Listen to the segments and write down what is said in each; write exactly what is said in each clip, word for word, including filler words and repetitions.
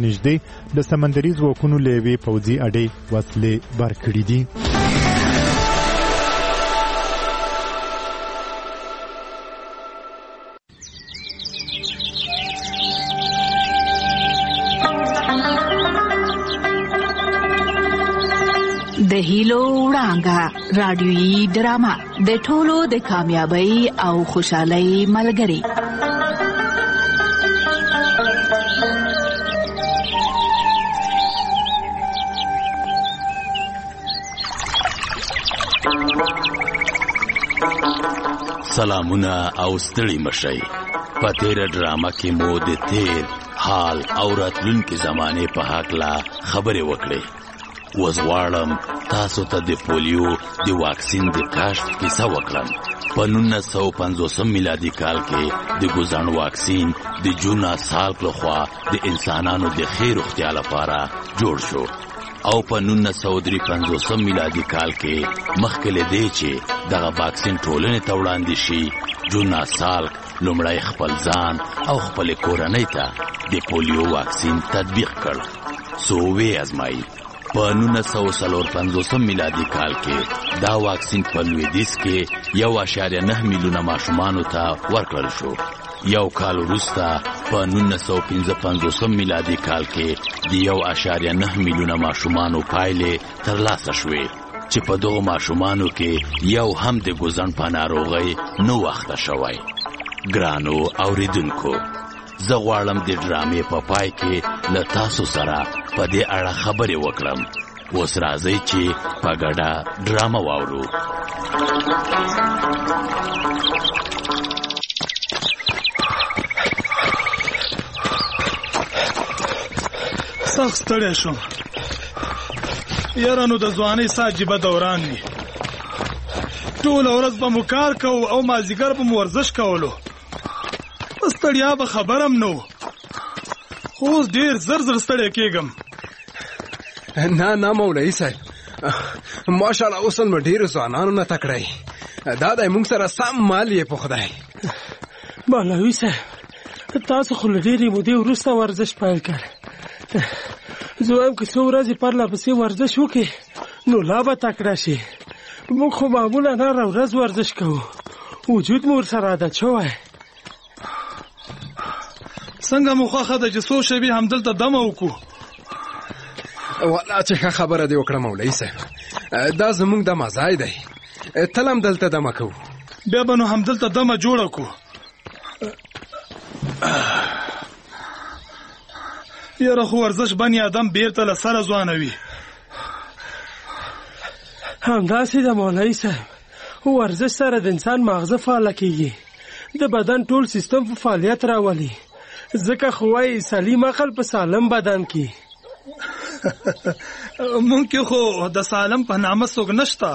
نږدې د سمندري ځواکونو له یوې پوځي اډې وسلې بار کړي دي. د هیلو وړانګه رادیویي ډرامه د ټولو د کامیابی او خوشحالۍ ملګری. سلامونه او ستړي مشئ. په تیره ډرامه کې مو د تیر حال او راتلونکي زمانه په هکله خبرې وکړې. وزغواړم تاسو ته د پولیو د واکسین د کشف کیسه وکړم. په نولس سوه پنځوسم میلادي کال کې د ګوزن واکسین د جونا سالک لخوا د انسانانو د ښې روغتیا لپاره جوړ شو او په نولس سوه درې پنځوسم میلادي کال کې مخکې له دې چې دغه واکسین ټولنې ته وړاندې شي، جونا سالک لومړی خپل ځان او خپل کورنۍ ته د پولیو واکسین تطبیق کړ. څو ویې ازمایي. په نولس سوه څلور پنځوسم میلادي کال کې دا واکسین په لویدیځ کې یو اعشاریه نه میلیونه ماشومانو ته ورکړل شو. یو کال وروسته په نولس سوه پنځه پنځوسم میلادي کال کې د یو اعشاریه نه میلیونه ماشومانو پایلې ترلاسه شوې چې په دغو ماشومانو کې یو هم د ګوزن په ناروغۍ نه واخته شوی. ګرانو اوریدونکو، زه غواړم د ډرامې په پای کې له تاسو سره په دې اړه خبرې وکړم. اوس راځئ چې په ګډه ډرامه واورو. سخت ستړی شوم یاره. نو د ځوانۍ څه عجیبه دوران وي. ټوله ورځ به مو کار کوو او مازدیګر به مو ورزش کولو. په ستړیا به خبرم نه و. اوس ډېر زر زر ستړی کېږم. نه نه مولوي صاحب، ماشاءالله اوس نو ډېرو ځوانانو نه تکړی. دا دی موږ سره سم مال یې په خدای. مولوي صاحب، تاسو خو له ډېرې مودې وروسته ورزش پیل کړ. زه وایم که څو ورځې پرله پسې ورزش وکړې نو لا به تکړه شي. موږ خو معمولا هره ورځ ورزش کوو، وجود مو ورسره عادت شوی. څنګه مو خوښه ده چې څو شېبې همدلته دمه وکړو؟ والله چې ښه خبره دې وکړه مولوي صاحب. دا زموږ دمه ځای دی، تل هم دلته دمه کوو. بیا به نو همدلته دمه جوړه کړو. یاره خو ورزش بني آدم بیرته له سره ځوانوي. همداسې ده مولوي صاحب، ورزش سره د انسان ماغزه فعاله کېږي، د بدن ټول سیستم په فعالیت راولي. ځکه خو وایي سلیم عقل په سالم بدن کې. مونږ کې خو د سالم په نامه څوک نشته.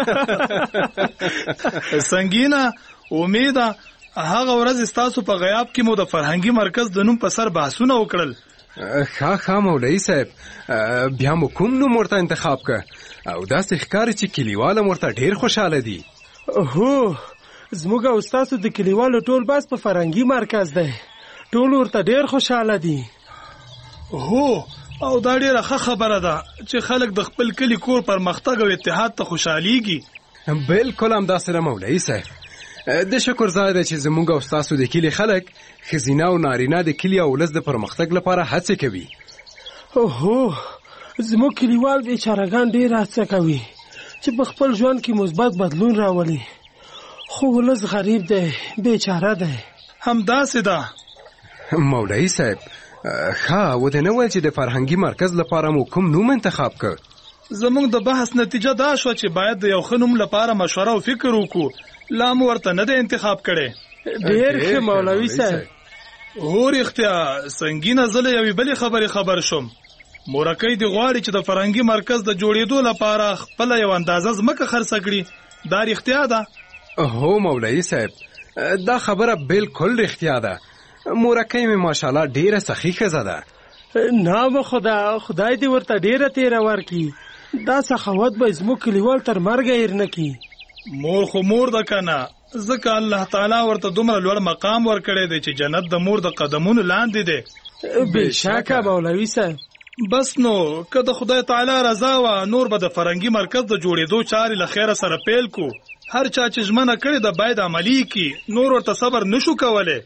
سنګینه امیده، هغه ورځ ستاسو په غیاب کې مو د فرهنګي مرکز د نوم په سر بحثونه وکړل. ښه ښه مولوي صاحب، بیا مو کوم نوم ورته انتخاب که؟ او داسې ښکاري چې کلیوال هم ورته ډېر خوشحاله دي. هو، زموږ او ستاسو د کلیوالو ټول بحث په فرهنګي مرکز دی. ټول ورته ډېر خوشحاله دي. هو، او دا ډېره ښه خبره ده چې خلک د خپل کلي کور پرمختګ او اتحاد ته خوشحالیږي. بالکل همداسې ده مولوي صاحب. د شکر ځای دی چې زموږ او ستاسو د کلي خلک ښځینه او نارینه د کلي او ولس د پرمختګ لپاره هڅې کوي. اوهو، زموږ کلیوال بیچارهګان ډېر هڅه کوي چې په خپل ژوند کې مثبت بدلون راولي، خو ولس غریب دی، بیچاره دی. همداسې ده مولوي صاحب. ښه، و دې نه ویل چې د فرهنګي مرکز لپاره مو کوم نوم انتخاب کړ؟ زموږ د بحث نتیجه دا شوه چې باید د یو ښه نوم لپاره مشوره او فکر وکړو. لا مو ورته نه دی انتخاب کړی. ډېر ښه مولوي صاحب. هو رښتیا، سنګینه زه له یوې بلې خبرې خبر شوم. مورکۍ دې غواړي چې د فرهنګي مرکز د جوړېدو لپاره خپله یو اندازه ځمکه خرڅه کړي. دا رښتیا ده؟ هو مولوي صاحب، دا خبره بالکل رښتیا ده. مورکۍ مې ماشاءالله ډېره سخي ښځه ده. نام خدا، خدای دې ورته ډېره تیره ورکړي. دا سخاوت به زموږ کلیوال تر مرګه هېر نه کړي. مور خو مور ده که نه، ځکه الله تعالی ورته دومره لوړ مقام ورکړی دی چې جنت د مور د قدمونو لاندې دی. بېشکه مولوي صاحب. بس نو که د خدای تعالی رضا وه نور به د فرنګي مرکز د جوړېدو چارې له خیره سره پیل کو. هر چا چې ژمنه کړې ده باید عملي کړي، نور ورته صبر نشو کولی.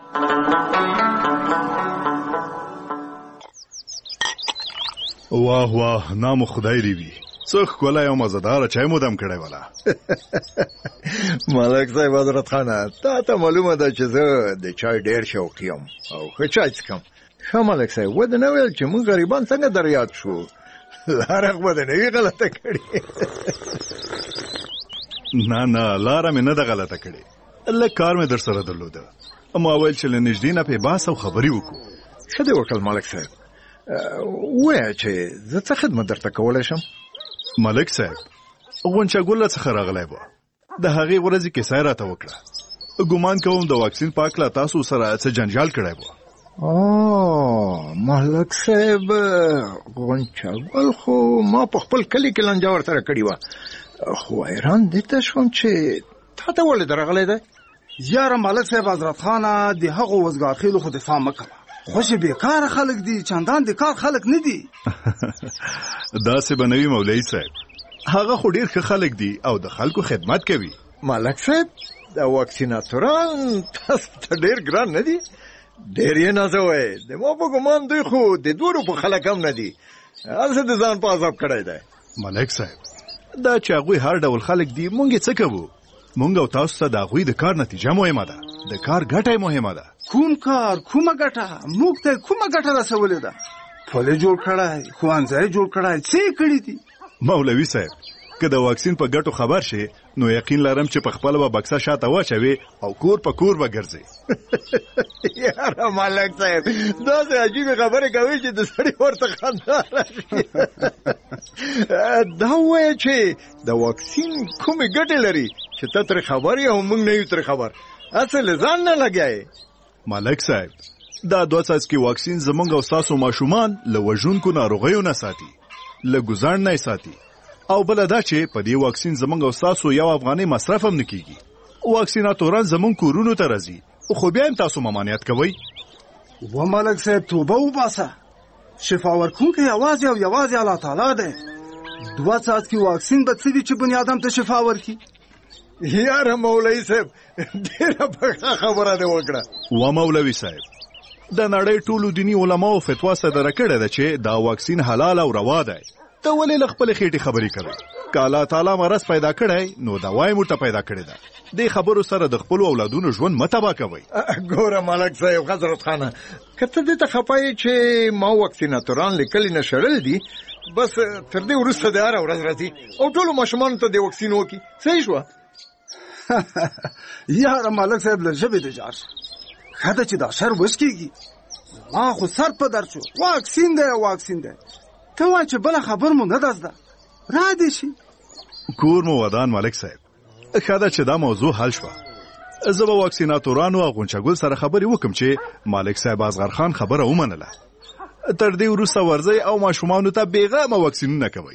واه واه نام خدای دی وي، څه ښکلی او مزهداره چای مو دم کړی وله. ملک صاحب حضرت خانه، تا ته معلومه ده چې زه د چای ډېر شوقي یم او ښه چای څښم. ښه ملک صاحب، ودې نه ویل چې موږ غریبان څنګه در یاد شو؟ لاره خو به دې نه وي غلطه کړې. نه نه لاره مې نه ده غلطه کړې، لږ کار مې در سره درلوده. ما ویل چې له نږدې نه پې بحث او خبرې وکړو. ښه دې وکړل ملک صاحب. ووایه چې زه څه خدمت درته کولی شم؟ ملک صاحب، غونچه ګله څخه راغلی به، د هغې ورځې کیسه یې راته وکړه. ګمان کوم د واکسین په هکله تاسو سره څه جنجال کړی به. او ملک صاحب، غونچه ګل خو ما په خپل کلي کې لانجه ورسره کړې وه، خو حیران دې ته شوم چې تا ته ولې درغلی دی؟ یاره ملک صاحب حضرت خانه، د هغو وزګارخېلو خو دفاع مه کوه. خوش بیکاره خلک دي، چندان د کار خلک نه دي. داسې به نه وي مولوي صاحب، هغه خو ډېر ښه خلک دي او د خلکو خدمت کوي. ملک صاحب، د واکسیناتوران تاسو ته ډېر ګران نه دي؟ ډېر یې نازوئ. د ما په ګمان دوی خو د دوه روپو خلک هم نه دي، هسې د ځان په عذاب کړی دی. ملک صاحب، دا چې هغوی هر ډول خلک دي، مونږ یې څه کوو؟ مونږ او تاسو ته د هغوی د کار نتیجه مهمه ده، د کار ګټه مهمه ده. کوم کار، کومه ګټه؟ موږ ته کومه ګټه رسولې ده؟ پل یې جوړ کړی، ښوونځی یې جوړ کړی، څه یې کړي دي؟ مولوي صاحب، که د واکسین په ګټو خبر شي نو یقین لرم چې په خپله به بکسه شاته واچوي او کور په کور به ګرځي. یاره ملک صاحب، داسې عجیبې خبرې کوي چې د سړي ورته خندا راشي. دا ووایه چې د واکسین کومې ګټې لري چې ته ترې خبر یې او موږ نه یو ترې خبر؟ اصل ځان نه لګیایې. ملک صاحب، دا دوه څاڅکي واکسین زموږ او ستاسو ماشومان له وژونکو ناروغیو نه ساتي، له ګوزاڼ نه ساتي، او بله دا چې په دې واکسین زموږ او ستاسو یو افغانۍ مصرف هم نه کیږي. واکسیناتوران زموږ کورونو ته راځي، خو بیا هم تاسو ممانعت کوئ. و ملک صاحب، توبه وباسه. شفا ورکوونکی یوازې او یوازې الله تعالی دی. دوه څاڅکي واکسین به څه دي چې بني ادم ته شفا ورکړي؟ یاره مولوي صاحب، ډېره پخه خبره دې وکړه. و مولوي صاحب، د نړۍ ټولو دیني علماو فتوا صدره کړې ده چې دا واکسین حلال او روا دی. ته ولې له خپلې خېټې خبرې کوې؟ که الله تعالی مرض پیدا کړی نو دوا یې موږ ته پیدا کړې ده. دې خبرو سره د خپلو اولادونو ژوند مه تباه کوئ. ګوره ملک صاحب حضرت خانه، که ته دې ته خفه یې چې ما واکسیناتوران له کلي نه شړل دي، بس تر دې وروسته د هره ورځ راځي او ټولو ماشومانو ته د واکسین وکړي. صحیح شوه؟ یاره ملک صاحب، له ژبې دې جار شه. ښه ده چې دا شر وشکېږي. ما خو سر په درد شو، واکسین دی واکسین دی. ته وایه چې بله خبر مو نه ده زده، را دې شي. کور مو ودان ملک صاحب. ښه ده چې دا موضوع حل شوه. زه به واکسیناتورانو او غونچه ګل سره خبرې وکړم چې ملک صاحب اصغر خان خبره ومنله. تر دې وروسته ورځئ او ماشومانو ته بېغمه واکسینونه کوئ.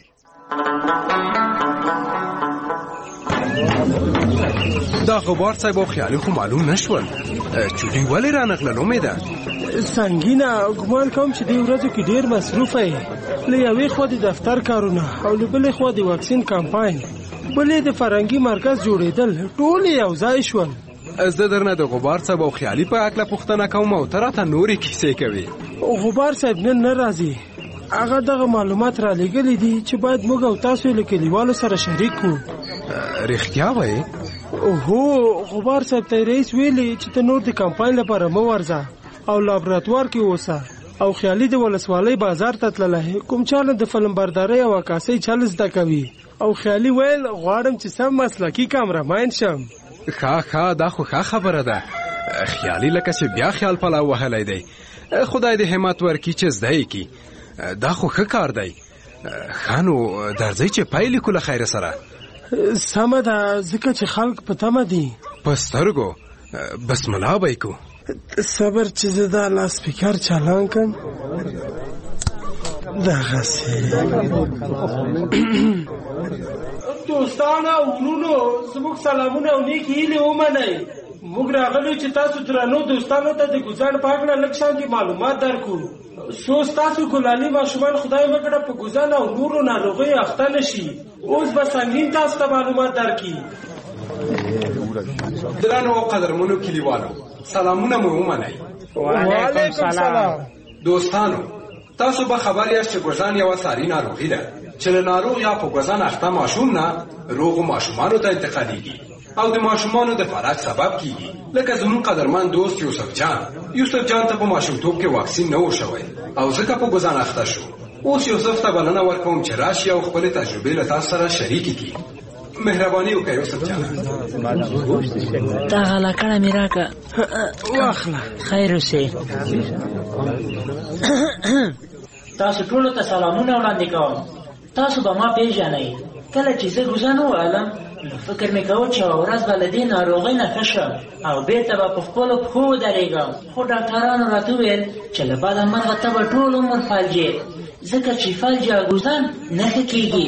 دا غبار صاحب او خیالي خو معلوم نشول، چوټي ولې رانغلل؟ امیده سنګینه، ګمان کوم چې دې ورځو کې ډېر مصروفه یې. له یوې خوا د دفتر کارونه او له بلې خوا د واکسین کمپاین، بلې د فرنګي مرکز جوړېدل، ټول یو ځای شول. زه درنه د غبار صاحب او خیالي په هکله پوښتنه کوم او ته راته نورې کیسې کوې. غبار صاحب نن نه راځي. هغه دغه معلومات را لېږلي دي چې باید موږ او تاسو له کلیوالو سره شریک کړو. رښتیا وایې؟ هو، غبار صاحب ته رئیس ویلي چې ته نور د کمپاین لپاره مه ورځه او لابراتوار کې اوسه. او خیالي د ولسوالۍ بازار ته تللی، کوم چاله د فلم بردارۍ او عکاسۍ چل زده کوي. او خیالي ویل غواړم چې سم مسلکي کامرمین شم. ښه ښه، دا خو ښه خبره ده. خیالي لکه چې بیا خیال پلاو وهلی دی. خدای دې همت ورکړي چې زده یې کړي. دا خو ښه کار دی. ښه نو درځئ چې پیل کړو له خیره سره. سمه ده، ځکه چې خلک په تمه دي. په سترګو بسم الله به یې کوو. صبر چې زه دا لاسپیکر چالان کړم. دغسې دوستانو او ورونو، زموږ سلامونه او نیکې هیلې ومنئ. موږ راغلو چې تاسو درنو دوستانو ته د ګوزار په اړه لږ شانتي معلومات درکړو. څو ستاسو ګلالي ماشومان خدای وکړه په ګوزار او نورو ناروغیو اخته نشي. اوس به سنګین تاسو ته معلومات درکړي. درنو قدرمنو کلیوالو، سلامونه مو ومنئ. وعلیکم سلام. دوستانو، تاسو به خبر یاست چې ګوزان یوه ساري ناروغي ده چې له ناروغ یا په ګوزان اخته ماشوم نه روغو ماشومانو ته انتقالیږي او د ماشومانو د فلج سبب کیږي. لکه زموږ قدرمن دوست یوسف جان یوسف جان ته په ماشومتوب کې واکسین نه و شوی او ځکه په ګوزان اخته شو. اوس یوسف ته بلنه ورکوم چې راشي او خپلې تجربې له تاسو سره شریکې کړي. مهرباني وکړئ یوسف جان. دا غلاکړه مې راکړه. واخله. خیر اوسې. تاسو ټولو ته سلامونه وړاندې کوم. تاسو به ما پیژنئ. کله چې زه ګوزان ووهلم نو فکر مې کوه چې یوه ورځ به له دې ناروغۍ نه ښه شم او بېرته به په خپلو پښو ودرېږم. خو ډاکټرانو راته وویل چې له بده مرغه ته به ټول عمر فلجې، ځکه چې فلج یا ګوزان نه ښه کېږي.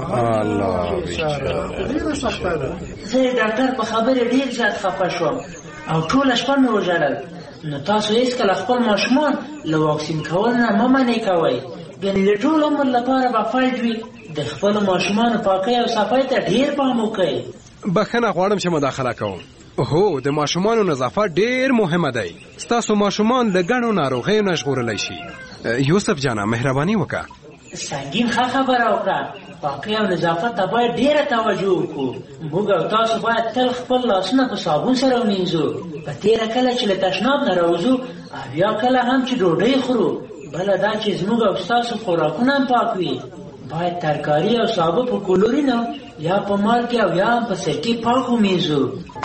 زه د ډاکټر په خبرې ډېر زیات خفه شوم او ټوله شپه مې وژړل. نو تاسو هېڅکله خپل ماشومان له واکسین کول نه مه منې کوئ، ګنې د ټول عمر لپاره به فلج وي. د خپلو ماشومانو پاکۍ او صفای ته ډېر پام وکئ. بخښنه غواړم چې مداخله کوم. هو، د ماشومانو نظافت ډېر مهمه دی. ستاسو ماشومان له ګڼو ناروغیو نه ژغورلی شي. یوسف جانه مهرباني وکړه. سنګین ښه خبره وکړه. پاکۍ او نظافت ته باید ډېره توجه وکړو. موږ او تاسو باید تل خپل لاسونه په صابون سره ومینځو. په تېره کله چې له تشناب نه راوځو او یا کله هم چې ډوډۍ خورو. بله دا چې زموږ او ستاسو خوراکونه هم پاک وي. باید ترکاري او سابه په کلورینو یا په مالګې او یا هم په سرکې پاک ومینځو.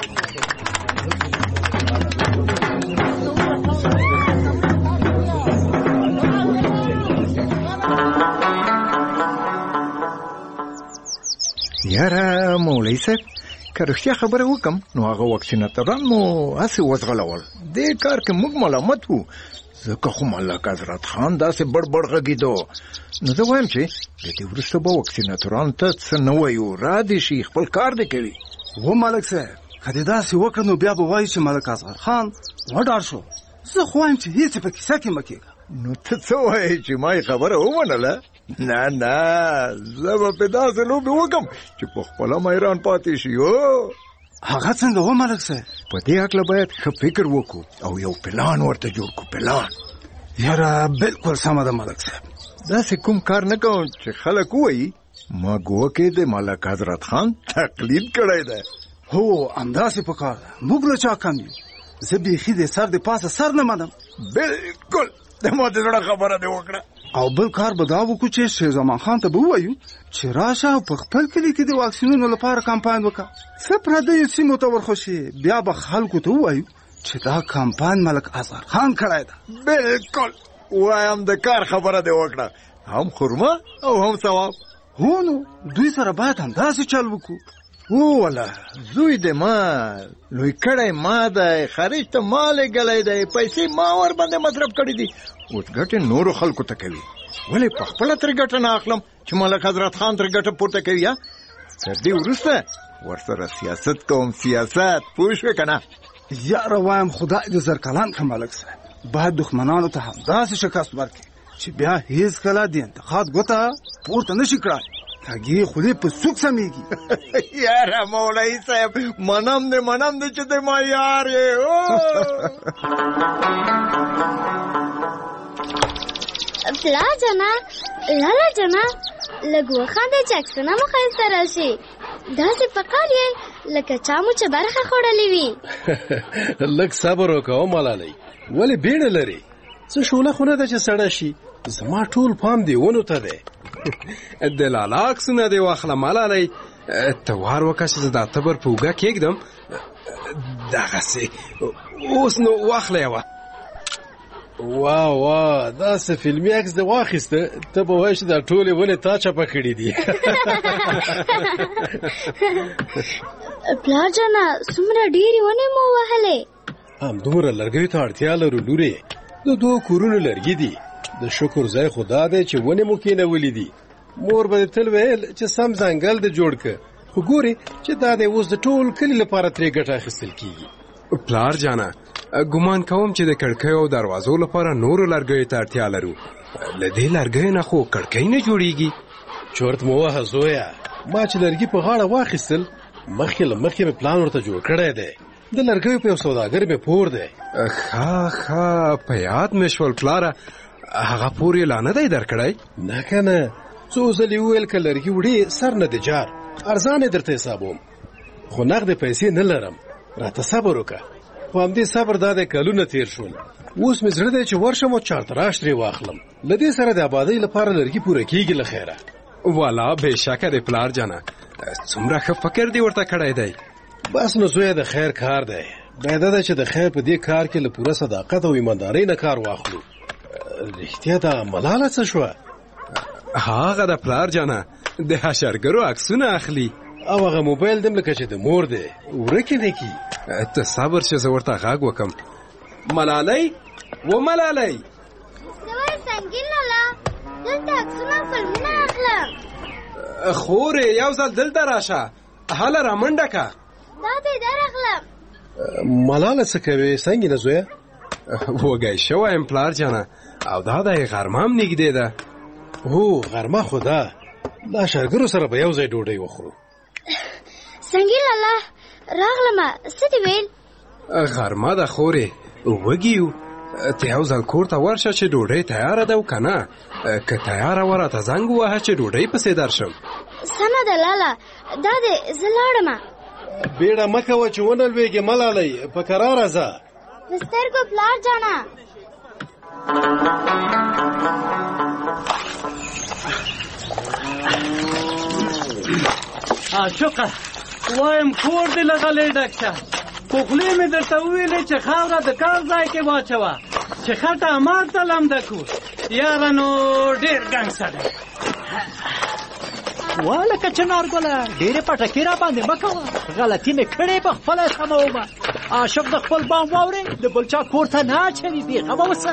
یاره مولوي صاحب، که رښتیا خبره وکم نو هغه واکسیناتوران مو هسې وځغلول. دې کار کې موږ ملامت وو، ځکه خو ملک حضرت خان داسې بړ بړ غږېدو. نو زه وایم چې د دې وروسته به واکسیناتورانو ته څه نه وایو، را دې شي خپل کار دې کوي. و ملک صاحب، که دې داسې وکړه نو بیا به وایي چې ملک اصغر خان وډار شو. زه خو وایم چې هېڅ په کیسه کې مه کېږه. نو ته څه وایې چې ما یې خبره ومنله؟ نه نه، زه به پې داسې لوبې وکړم چې په خپله میران پاتې شي. او هغه څنګه و ملک صاحب؟ په دې هکله باید ښه فکر وکړو او یو پلان ورته جوړ کړو. پلان یاره بالکل سمه ده ملک صاحب. داسې کوم کار نه کوم چې خلک ووایي ما ګوکې د ملک حضرت خان تقلید کړی دی. هو همداسې په کار ده. موږ له چا کم یو. زه بیخي د سر د پاسه سر نه منم. بالکل د ما د زړه خبره دې وکړه. او بل کار به دا وکړو چې شیر زمان خان ته به ووایو چې راشه او په خپل کلي کې د واکسینونو لپاره کمپاین وکړه. څه پردیو سیمو ته ورخوشي، بیا به خلکو ته ووایو چې دا کمپاین ملک اصغر خان کړی ده. بالکل وایم د کار خبره دې وکړه. هم خرمه او هم ثواب. هو نو دوی سره باید همداسې چل وکړو. او والا زوی دې ما لوی کړی ما دی، خارج ته ما لېږلی دی، پیسې ما ور باندې مصرف کړي دي. اوس ګټې نورو خلکو ته کوي، ولې په خپله ترې ګټه نه اخلم چې ملک حضرت خان ترې ګټه پورته کوي. یا تر دې وروسته ورسره سیاست کوم. سیاست پوه شوې که نه؟ یاره وایم خدای دې زرکلان کړه ملک صاحب. باید دښمنانو ته همداسې شکست ورکړي چې بیا هېڅکله د انتقاد ګوته پورته نه شي کړای. کږې خولې په سوک سمیږي. یاره مولوي صاحب، منم دې منم دې چې دې ما یار یې. پلا جنا لالا جنا لږ وخانده چې عکسونه مو ښایسته راشي. داسې پکار یې لکه چا مو چې برخه خوړلې وي. لږ صبر وکړه ملالۍ، ولې بیړه لري؟ څه شوله خو نه ده چې سړه شي. زما ټول پام دې ونو ته دی. د لالا عکسونه دې واخله ملالۍ. ته وار وکړه چې زه دا تبر په اوږه کېږدم. دغسې اوس نو واخله یوه. واه واه، داسې فلمي عکس دې واخیسته، ته به وایې چې دا ټولې ونې تا چپه کړي دي. پلار جانه څومره ډېرې ونې مو ووهلې. همدومره لرګیو ته اړتیا لرو لورې. د دوه کورونو لرګي دي. د شکر ځای خو دا دی چې ونې مو کېنولې دي. مور به تل ویل چې سم ځنګل دې جوړ که، خو ګورې چې دا دی اوس د ټول کلي لپاره ترې ګټه اخیستل کېږي. پلار جانا ګمان کوم چې د کړکۍ او دروازو لپاره نور لرګیو ته اړتیا لرو. له دې لرګیو نه خو کړکۍ نه جوړیږي. چورت مو وهه زویا، ما چې لرګي په غاړه واخیستل مخکې له مخکې مې پلان ورته جوړ کړی دی. د لرګیو په یو سوداګر مې پور دی. ښه ښه په یاد مې شول پلاره، هغه پور یې لا نه دی درکړی؟ نه که نه، څو ځلې وویل که لرګي وړې سر نه دی جار، ارزان یې درته حسابوم، خو نغدې پیسې نه لرم، راته صبر وکړه. په همدې صبر دا دی کلونه تېر شول، اوس مې زړه دی چې ورشم او چارتراش ترې واخلم. له دې سره د آبادۍ لپاره لرګي پوره کېږي له خیره. والا بېشکه دی پلار جانه، څومره ښه فکر دې ورته کړی دی. بس نو زویه د خیر کار دی، باید ده چې د خیر په دې کار کې له پوره صداقت او ایماندارۍ نه کار واخلو. رښتیا دا ملاله څه شوه؟ هغه د پلار جانه د حشرګرو عکسونه اخلي او هغه موبایل دم لکه چې د مور دی ورکې نه کي. ته صبر چې زه ورته غږ وکم. ملالۍ و ملالۍ، زوی سنګین لالا، دلته عکسونه فلمونه اخلم. خورې یو ځل دلته راشه، هله رامنډه که. دا دی در اخلم. ملاله څه کوې څنګه ده زویه؟ وږی شوی یم پلار جانه، او دا دی غرمه هم نږدې ده. هو غرمه خو ده، دا شرګرو سره به یو ځای ډوډۍ وخورو. سنګین لالا راغلمه، څه دې ویل؟ غرمه ده خورې، وږي یو، ته یو ځل کور ته ورشه چې ډوډۍ تیاره ده او که نه، که تیاره وه راته زنګ ووهه چې ډوډۍ پسې درشم. سمه ده لالا، دا دی زه لاړمه. بیړه مه کوه چې ونه لوېږې ملالۍ، په کراره ځه. د سترګو پلار جانه. عاشقه وایم کور دې له غلې ډک شه، خو خولې مې درته وویلې چې خاوره د کار ځای کې واچوه چې خټه مار ته لمده کړو. یاره نو ډېر ګنګسه دی. والکه چنارګله ډېرې پټکې را باندې مه کوه، غلطي مې کړې په خپله سمومه. عاشق د خپل بام واورې د بل چا کور ته نه اچوي، بېغمه اوسه.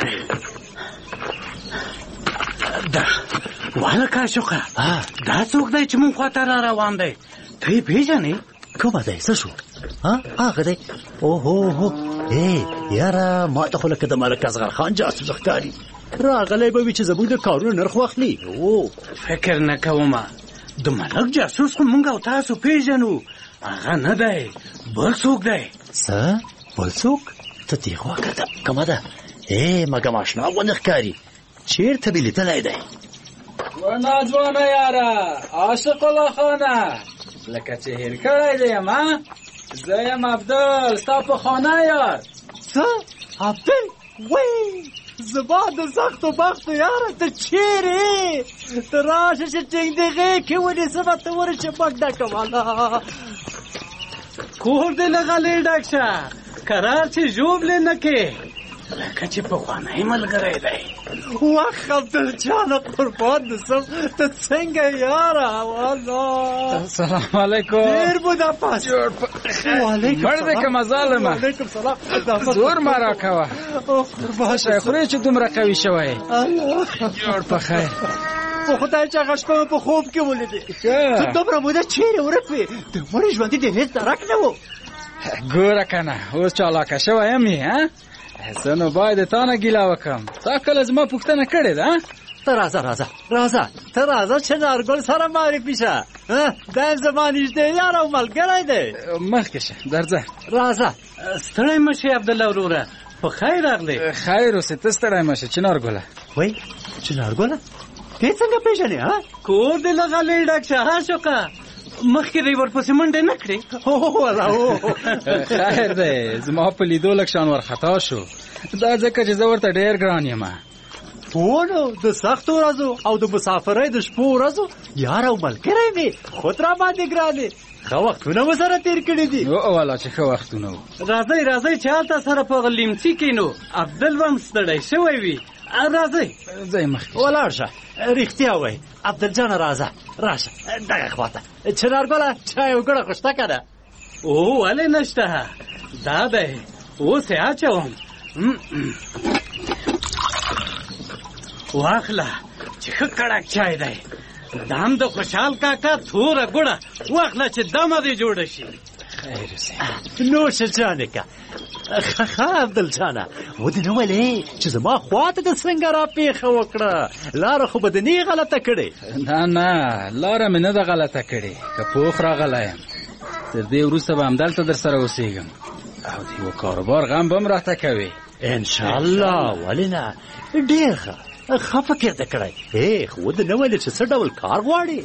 والکه عاشقه دا څوک دی چې مونږ خواته را روان دی؟ ته یې پېژنې؟ کومه دی؟ څه شو؟ هغه دی؟ اوهو هو ای یاره ما ته خو لکه د ملک اصغر خان جاسوس ښکاري. راغلی به وي چې زموږ د کارونو نرخ واخلي. او فکر نه کومه، د ملک جاسوس خو مونږ او تاسو پېژنو، هغه نه دی، بل څوک دی. څه بل څوک؟ ته دې خوا کړه کومه ده؟ ای مګم اشنا غوندې ښکاري، چېرته مې لیدلی دی؟ ناځوانه یاره عاشق الله خانه، لکه چې هېر کړی دی یم. زه یم عبدل، ستا په خانه یار. څه عبدل؟ وی زما د سختو بختو یاره، ته چیرې؟ ته راشه چې ټینګدغې کې ونیسمه، ته ورشه منډه کوله. کور دې له غلې ډک شه، کرار چې ژوبلې نه کې، لکه چې پخوانی ملګری دی. وخ عبدل جانه قربان دې سم، ته څنګه یاره؟ والله السلام علیکم. ډېر بودا پاس. وعلیکم مړ دې که مظالمه. وعلیکم سلام. زور مه راکوه، شی خورې چې دومره قوي شوی. جوړ په خیر. په خدای چې هغه شپه په خوب کې ولیدې، ته دومره موده چیرې ورک وې؟ د مړي ژوندي دې هېڅ درک نه و. ګوره که نه اوس چالاکه شوی یم یې، زه نو باید د تا نه ګیله وکړم. تا کله زما پوښتنه کړې ده؟ ته راځه راځه راځه ته راځه چې نارګل سره معرفي شه. دا زما نږدې یار او ملګری دی. مخکې شه درځه. راځه. ستړی مه شې عبدالله وروره، په خیر راغلی. خیر اوسې، ته ستړی مه شه. چنارګله وایي چنارګله ته څنګه پېژنې؟ کور دې له غلې ډک شه عاشقه، مخکې دی ورپسې منډې نه کړې؟ خیر دی، زما په لیدو لږ شان ورخطا شو، دا ځکه چې زه ورته ډېر ګران یم. هو نو د سختو ورځو او د مسافرۍ د شپو ورځو یار او ملګری مې خود را باندې ګرانې. ښه وختونه مو سره تېر کړي دي. والا چې ښه وختونه وو. راځئ راځئ چې هلته سره په لیمڅي کښېنو، عبدل به هم ستړی شوی وي. راځئ ځئ مخکې ولاړ شه. رښتیا وایي عبدل جانه، راځه راشه دغه خواته. چنارګله چای وګړه خو شته که نه؟ او ولې نشته، دا دی اوس یې اچوم. واخله چې ښه کړک چای دی، دا هم د خوشحال کاکا توره ګوړه، واخله چې دمه دې جوړه شي. خیر سي نوشه جانکه ښه عبدالجانه ودې نه ولې چې زما خواته د سنګه راپېښه وکړه لاره خو به د نه غلطه کړې نه نه لاره مې نه ده غلطه کړې که پوخ راغلی یم تر دې وروسته به همدلته در سره اوسېږم او د یوه کاروبار غم به هم راته کوې انشاءالله ولې نه ډېر ښه ښه فکر دې کړی ای خو ودې نه ویلې چې څه ډول کار غواړې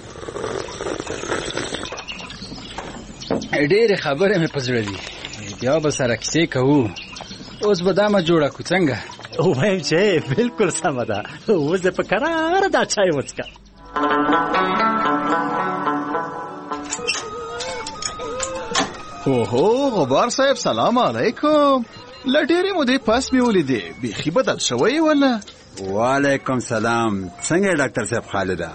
ډېرې خبرې مې په زړه دي بیا به سره کیسې کوو اوس به دا مه جوړه کړو څنګه وایم چې بلکل سمه ده اوس دې په کراره دا چای وڅښه اوهو غبار صاحب سلام علیکم له ډېرې مودې پس مې ولیدې بیخي بدل شوی ولا وعلیکم سلام څنګه ډاکټر صاحب خالده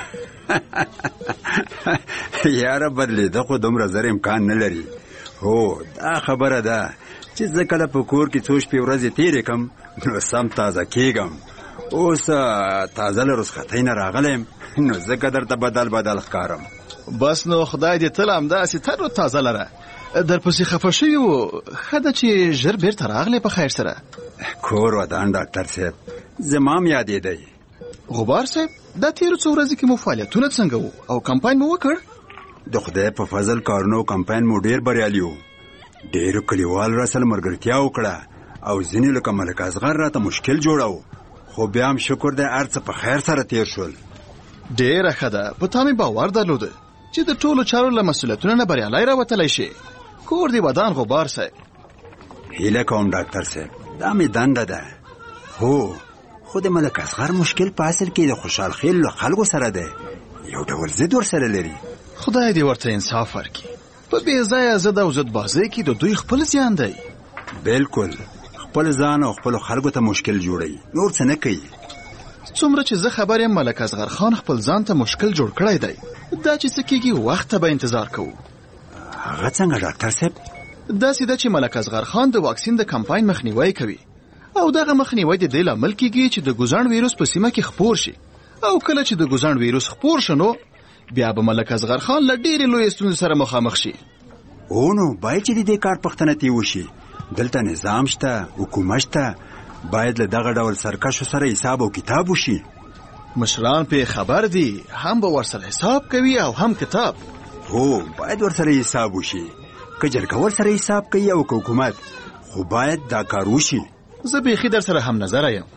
یاره بدلېده خو دومره زر امکان نه لري هو دا خبره ده چې زه کله په کور کې څو شپې ورځې تېرې کړم نو سم تازه کېږم اوس تازه له رخصتۍ نه راغلی یم نو ځکه درته بدل بدل ښکارم بس نو خدای دې تل همداسې تر تازه لره درپسې خفه شوي وو ښه ده چې ژر بېرته راغلی په خیر سره کور ودان ډاکټر صاحب زما م یادېدی غبار صاحب دا تېرو څو ورځې کې مو فعالیتونه څنګه وو او کمپاین مو وکړ د خدای په فضل کارونو کمپاین مو ډېر بریالي وو ډېرو کلیوالو را سره ملګرتیا وکړه او ځینې لکه ملک اصغر راته مشکل جوړاو خو بیا هم شکر دی هر څه په خیر سره تېر شول ډېره ښه ده په تا مې باور درلوده چې د ټولو چارو له مسؤلیتونو نه بریالی راوتلی شي کور دې ودان غبار صاحب هیله کوم ډاکټر صاحب دا مې دنده ده هو خو د ملک اصغر مشکل په اصل کې د خوشحال خیل له خلکو سره دی یو ډول ضد ورسره لري خدای دې ورته انصاف ورکړي په بې ځایه ضد او ضد بازۍ کې د دوی خپل زیان دی بلکل خپل ځان او خپلو خلکو ته مشکل جوړوي نور څه نه کوي څومره چې زه خبر یم ملک اصغر خان خپل ځان ته مشکل جوړ کړی دی دا چې څه کېږي وخت ته به انتظار کوو هغه څنګه ډاکټر صاحب داسې ده چې ملک اصغر خان د واکسین د کمپاین مخنیوی کوي او دغه مخنیوی د دې لامل کېږي چې د ګوزاڼ ویروس په سیمه کې خپور شي او کله چې د ګوزاڼ ویروس خپور شنو بیا به ملک اصغر خان له ډېرې لویې ستونزې سره مخامخ شي او نو باید چې د دې کار پوښتنه ترې وشي دلته نظام شته حکومت شته باید له دغه ډول سرکشو سره حساب او کتاب وشي مشران پې خبر دي هم به ورسره حساب کوي او هم کتاب هو باید ورسره حساب وشي که جرګه ورسره حساب کوي او که حکومت خو باید دا کار وشي زه بیخي در سره هم نظره یم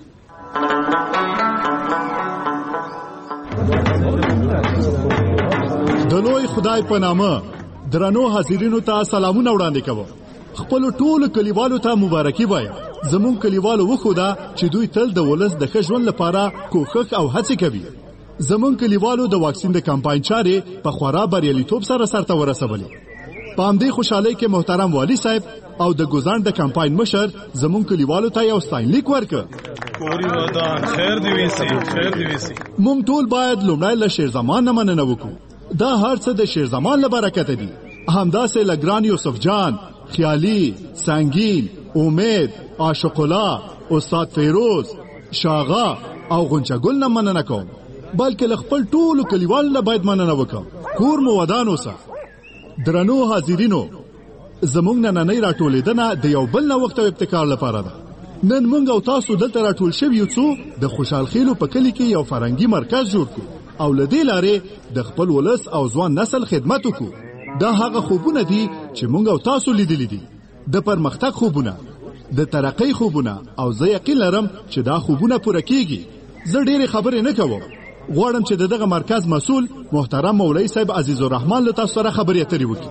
د لوی خدای په نامه درنو حاضرینو ته سلامونه وړاندې کوم خپل ټولو کلیوالو ته مبارکي وایم زمون کلیوالو وخوده چې دوی تل د ولس د ښه ژوند لپاره کوښښ او هڅې کوي زمون کلیوالو د واکسین د کمپاین چارې په خورا بریالیتوب سره سرته ورسولې په همدې خوشحالۍ کې محترم والی صاحب او د ګوزاڼ د کمپاین مشر زمون کلیوالو ته یو ستاینلیک ورکړ پوری ودان خیر دی ویسي خیر دی ویسي مونږ ټول باید لومړی له شیر زمان نه مننه وکړو دا هر څه د شیر زمان له برکته دي همداسې له ګران یوسف جان خیالي سنگین امید عاشق الله استاد فیروز شاغا او غنچګل نه مننه کوم بلکې له خپل ټولو کلیوالو نه باید مننه وکړم کور مو ودان اوسه درنو حاضرینو زمونږ نننۍ راټولېدنه د یو بل نوښت او ابتکار لپاره ده نن موږ او تاسو دلته راټول شوي یو څو د خوشحال خیلو په کلي کې یو فرهنګي مرکز جوړ کړو او له دې لارې د خپل ولس او ځوان نسل خدمت وکړو دا هغه خوبونه دي چې موږ او تاسو لیدلي دي د پرمختګ خوبونه د ترقۍ خوبونه او زه یقین لرم چې دا خوبونه پوره کیږي زه ډېرې خبرې نه کوم غواړم چې دغه مرکز مسؤل محترم مولوي صاحب عزیز الرحمن له تاسو سره خبرې اترې وکړي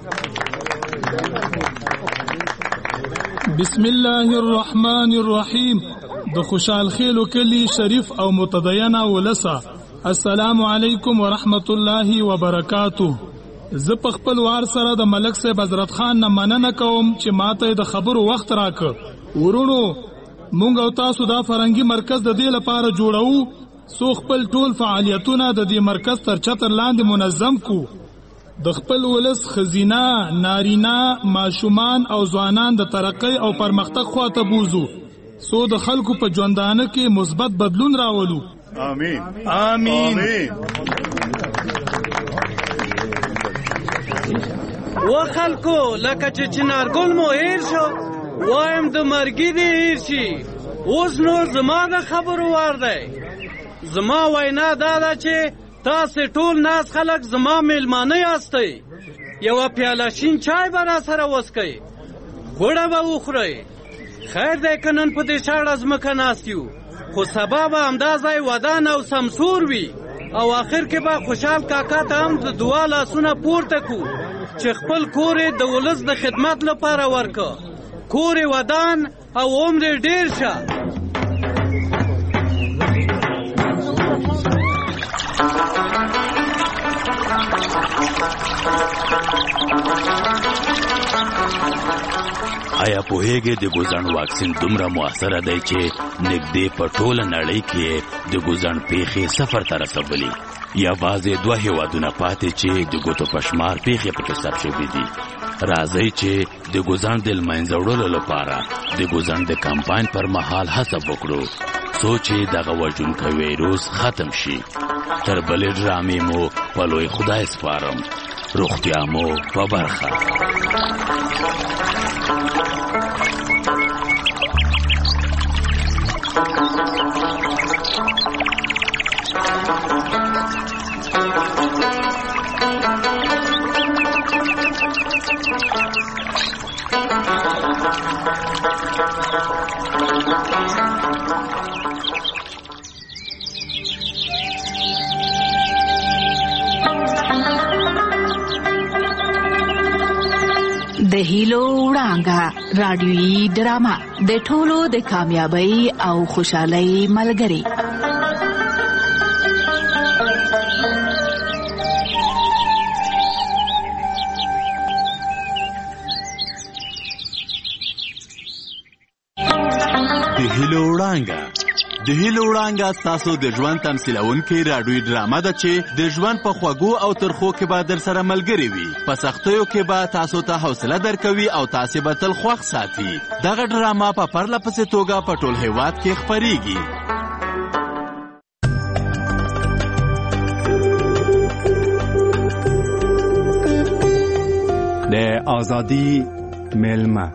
بسم الله الرحمن الرحیم د خوشحال خیلو کلی شریف او متدینه ولسه السلام علیکم ورحمت الله وبرکاته زه په خپل وار سره د ملک صاحب حضرت خان نه مننه کوم چې ماته د خبرو وخت راکړ ورونو مونږ او تاسو دا فرهنګي مرکز د دې لپاره جوړو سو خپل ټول فعالیتونه د دې مرکز تر چتر لاندې منظم کو د خپل ولس خزینه نارینه ماشومان او ځوانان د ترقۍ او پرمختګ خواته بوزو سو د خلکو په ژوندانه کې مثبت بدلون راولو آمین آمین و خلکو لکه چې چنارګل مو هیر شو وایم د مرګي دې هیر شي. اوس نو زما د خبرو وار دی. زما وینا دا ده چې تاسې ټول ناس خلک زما میلمانه یاستئ. یوه پیاله شین چای به راسره وڅکئ، غوړه به وخورئ. خیر دی که نن په دې شاړه ځمکه ناست یو، خو سبا به همدا ځای ودان او سمسور وي او آخر کې به خوشحال کاکا ته هم د دعا لاسونه پورته کړو چې خپل کور یې د ولس د خدمت لپاره ورکړه. کور یې ودان او عمر یې ډېر شه. آیا پوهیږئ د ګوزڼ واکسین دومره مؤثره دی چې نږدې په ټوله نړۍ کې د ګوزڼ پیښې صفر ته رسولي؟ یوازې دوه هېوادونه پاتې چې د ګوتو په شمار پیښې پکې ثبت شوي دي. راځئ چې د ګوزڼ د له منځه وړلو لپاره د ګوزڼ د کمپاین پر مهال هڅه وکړو څو چې دغه وژونکی ویروس ختم شي. تر بلې ډرامې مو په لوی خدای سپارم. روغتیا مو په برخه. د هیلو وړانګه رادیویي ډرامه د ټولو د کامیابی او خوشحالۍ ملګری. د هیلو وړانګه د هیلو وړانګه ستاسو د ژوند تمثیلونکې راډیویي ډرامه ده چې د ژوند په خوږو او ترخو کې به در سره ملګرې وي. په سختیو کې به تاسو ته حوصله درکوي او تاسې به تل خوښ ساتي. دغه ډرامه په پرله پسې توګه په ټول هېواد کې خپریږي. د آزادی میلمه.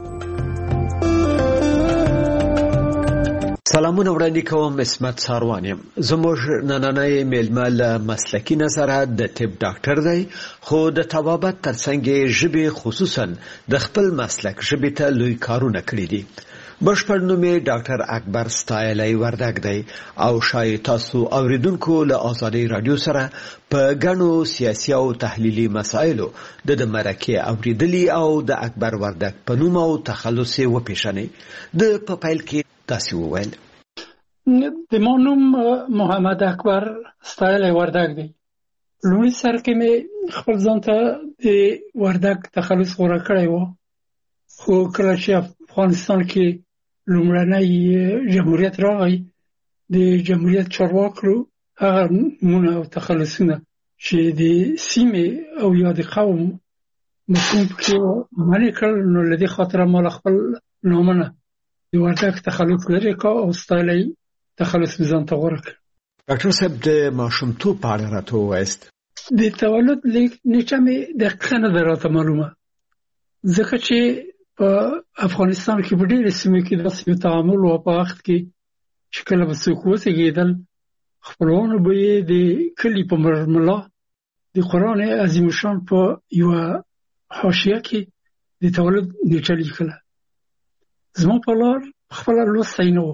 سلامونه وړاندې کوم، عصمت ساروان یم. زموږ نننی میلمه له مسلکي نظره د طب ډاکټر دی، خو د طبابت ترڅنګ یې ژبې خصوصا د خپل مسلک ژبې ته لوی کارونه کړي دي. بشپړ نوم یې ډاکټر اکبر ستایلی وردګ دی او شاید تاسو اوریدونکو له آزادۍ راډیو سره په ګڼو سیاسي او تحلیلي مسایلو د د مرکې اوریدلي او د اکبر وردګ په نوم او تخلص یې وپېژنئ. د په پیل کې تاسو وویل د ما نوم محمد اکبر ستایلی وردګ دی. لومړي سر کې مې خپل ځان ته د وردګ تخلص غوره کړی و، خو کله چې افغانستان کې لومړنی جمهوریت راغی، د جمهوریت چارواکو هغه نومونه او تخلصونه چې د سیمې او یا د قوم مفهوم کې منع کړل، نو له دې خاطره ما خپل نومونه د وردګ تخلص لرې کا او ستایلی تخلص مې ځان ته غوره کړ. ډاکټر صاحب د ماشومتوب په اړه راته ووایاست. د تولد نیټه مې دقیقه نه ده راته معلومه، ځکه چې په افغانستان کې په ډېرې سیمو کې داسې یو تعامل و په وخت کې چې کله به څوک وزېږېدل، خپلوانو به یې د کلي په مرملا د قرآن عظیم الشان په یوه حاشیه کې د تولد نیټه لیکله. زما په لار خپله لوستی نه و.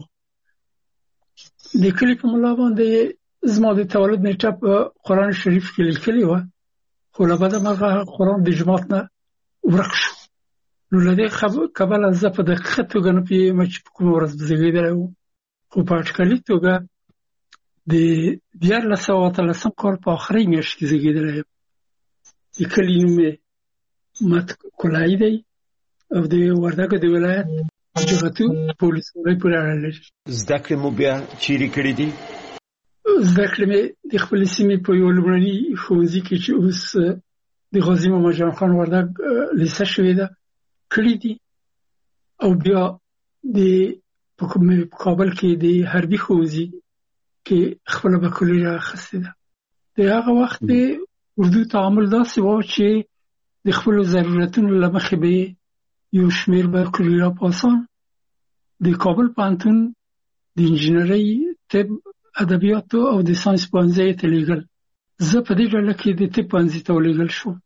د کلي په ملا باندې زما د تولد نیټه په قرآن شریف کې لیکلې وه، خو له بده مرغه قرآن د جماعت نه ورک شو. نو له دې کبله زه په دقیقه توګه نه پوهېږم چې په کومه ورځ به زېږېدلی وم، خو په اټکلي توګه د دیارلس سوه اتلسم کال په آخرۍ میاشت کې زېږېدلی یم. د کلي نوم یې مت کولایي دی او د وردګو د ولایت جغتو په ولسوالۍ پورې اړه لري. زده کړې مو بیا چیرې کړې دي؟ زده کړې مې د خپلې سیمې په یو لومړني ښوونځي کې چې اوس د غازي محمد جان خان وردګ لیسه شوې ده کړې دي، او بیا د په کابل کې د حربي ښوونځي کې خپله بکالوریا اخیستې ده. د هغه وخت د اردو تعامل داسې و چې د خپلو ضرورتونو له مخې به یو شمېر بکالوریا پاسان د کابل پوهنتون د انجینرۍ، طب، ادبیاتو او د ساینس پوهنځي ته لېږل. زه په دې ډله کې د طب پوهنځي ته ولېږل شوم.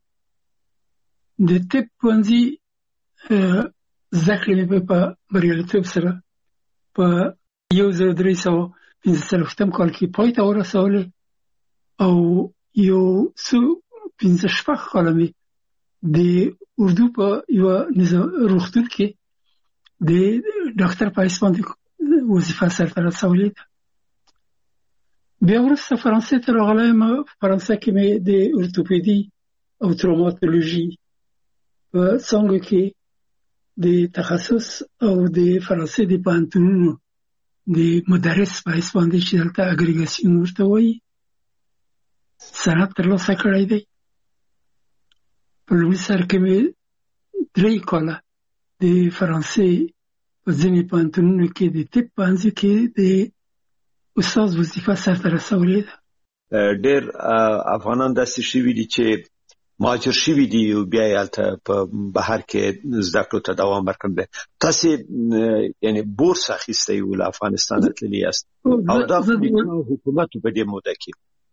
د طب پوهنځي زده کړې مې په بریالیتوب سره په یو زر درې سوه پنځه څلوېښتم کال کې پای ته ورسولې او یو څو پنځه شپږ کاله مې د اردو په یوه روغتون کې د ډاکټر په حیث باندې وظیفه سرته رسولې ده. بیا وروسته فرانسې ته راغلی یم. فرانسه کې مې د ارتوپیدي او تروماتولوژي په څانګو کې د تخصص او د فرانسې د پوهنتونونو د مدرس په حیث باندې چې دلته اګریګاسیون ورته وایي سند ترلاسه کړی دی. په لومړي سر کې مې درې کاله د فرانسې په ځینې پوهنتونونو کې د طب پوهنځي کې د استاد وظیفه سرته رسولې ده. ډېر افغانان داسې شوي دي چې مهاجر شوي دي او بیا یې هلته په بهر کې زده کړو ته دوام ورکړی. تاسې یعنې بورس اخیستی و له افغانستانه تللي یاست او دا حکومت په دې موده کې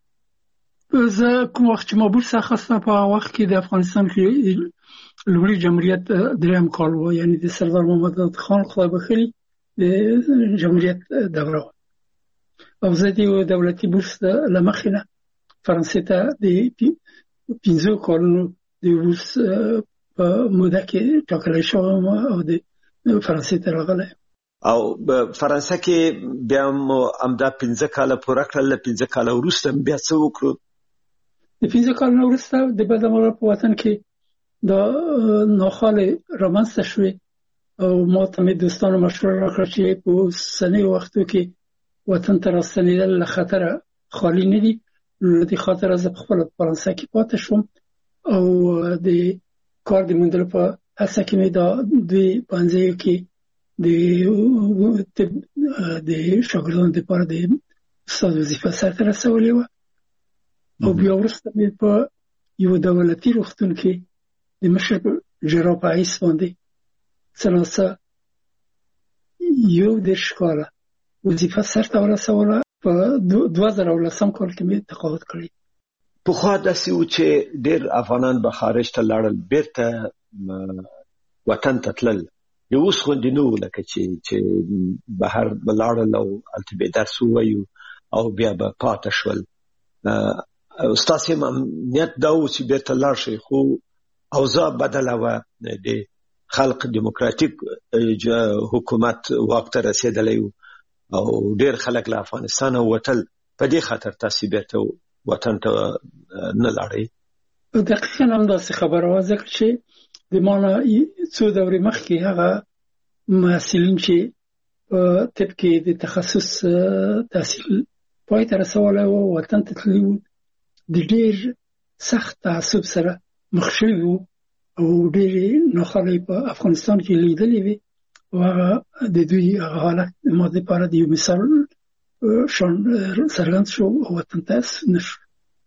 زه کوم وخت چې ما بورس اخیسته په هغه وخت کې د افغانستان کې لومړي جمهوریت درېیم کال و، یعنې د سردار محمد داود خان خدای بخښلي د جمهوریت دوره وه او زه د یو دولتي بورس له مخې نه فرانسې ته د پنځو کالونو د بورس په موده کې ټاکلی شوی وم او د فرانسې ته راغلی. او فرانسه کې بیا مو همدا پنځه کاله پوره کړل. له پنځه کاله وروسته بیا څه وکړو؟ د پنځه کالو وروسته د بدمرغه په وطن کې دا ناخوالې رامنځته شوې او ما ته مې دوستانو مشوره راکړه چې په اوسنیو وختو کې وطن ته راستنېدل له خطره خالي نه دي. له دې خاطره زه پخپله په فرانسه کې پاتې شوم او د کار د موندلو په هڅه کې مې دا دوی پوهنځیو کې د د شاګردانو دپاره د استاد وظیفه سرته رسولې وه او بیا وروسته مې په یو دولتي روغتون کې د مشر جراح په حیث باندې څلاسه یو دېرش کاله وظیفه سرته ورسوله. په دوه زره او لسم کال کې مې تقاعد کړی. پخوا داسې و چې ډېر افغانان به خارج ته لاړل، بیرته وطن ته تلل. یو اوس غوندې نه و لکه چې چې بهر به لاړل او هلته به درس ووایو او بیا به پاته شول. ستاسې نیت دا و چې بیرته لاړ شئ، خو اوضاع بدله وه. د خلق دیموکراتیک حکومت واک ته رسېدلی و او ډېر خلک له افغانستانه وتل. په دې خاطر تاسې بیرته وطن ته نه لاړئ؟ دقیقاً همداسې خبره وه، ځکه چې د ما نه څو دورې مخکې هغه محصلین چې په طب کې د تخصص تحصیل پای ته رسولی وو وطن ته تللي وو، د ډېر سخت تعصب سره مخ شوي وو او ډېرې ناخوالې په افغانستان کې لیدلې وې او هغه د دوی هغه حالت ما دپاره د یو مثال شان څرګند شو او وطن ته ستون شو.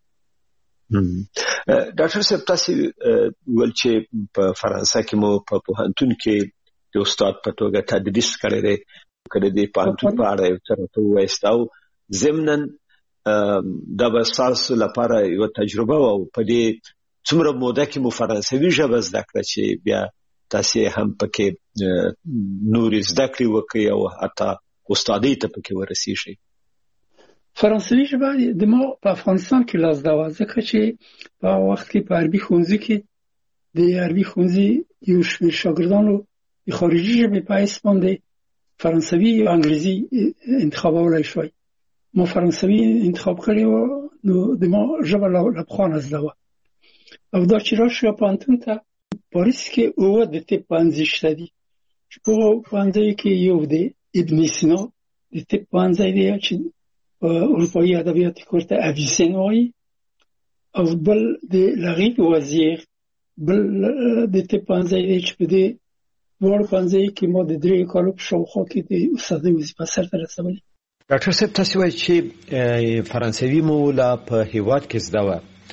ډاکټر صاحب تاسې ویل چې په فرانسه کې مو په پوهنتون کې د استاد په توګه تدریس کړی دی، که د دې پوهنتون په اړه یو څه راته ووایاست او ضمناً دا به ستاسو لپاره یوه تجربه وه او په دې څومره موده کې مو فرانسوي ژبه زده کړه چې بیا تاسې هم پکې نورې زده کړې وکړئ او حتی استادۍ ته پکې ورسېږئ؟ فرانسوي ژبه د ما په افغانستان کې لا زده وه، ځکه چې په هغه وخت کې په عربي ښوونځي کې د عربي ښوونځي یو شمېر شاګردانو د خارجي ژبې په حیث باندې فرانسوي یا انګریزي انتخابولی شوی. ما فرانسوي انتخاب کړې وه، نو د ما ژبه له پخوا نه زده وه. او دا چې راشو پوهنتون ته پاریس کې اووه د طب پوهنځي شته دي چې په هغو پوهنځیو کې یو دی ابن سینا د طب پوهنځی دی چې په اروپایي ادبیاتو کې ورته اویسین وایي، او بل د لغي وزیر بل د طب پوهنځی دی چې په دې دواړو پوهنځیو کې ما د درې کالو په شاوخوا کې د استادۍ وظیفه سرته رسولې. ډاکټر صاحب تاسو وایئ چې فرانسوي مو لا په هیواد کې زده وه،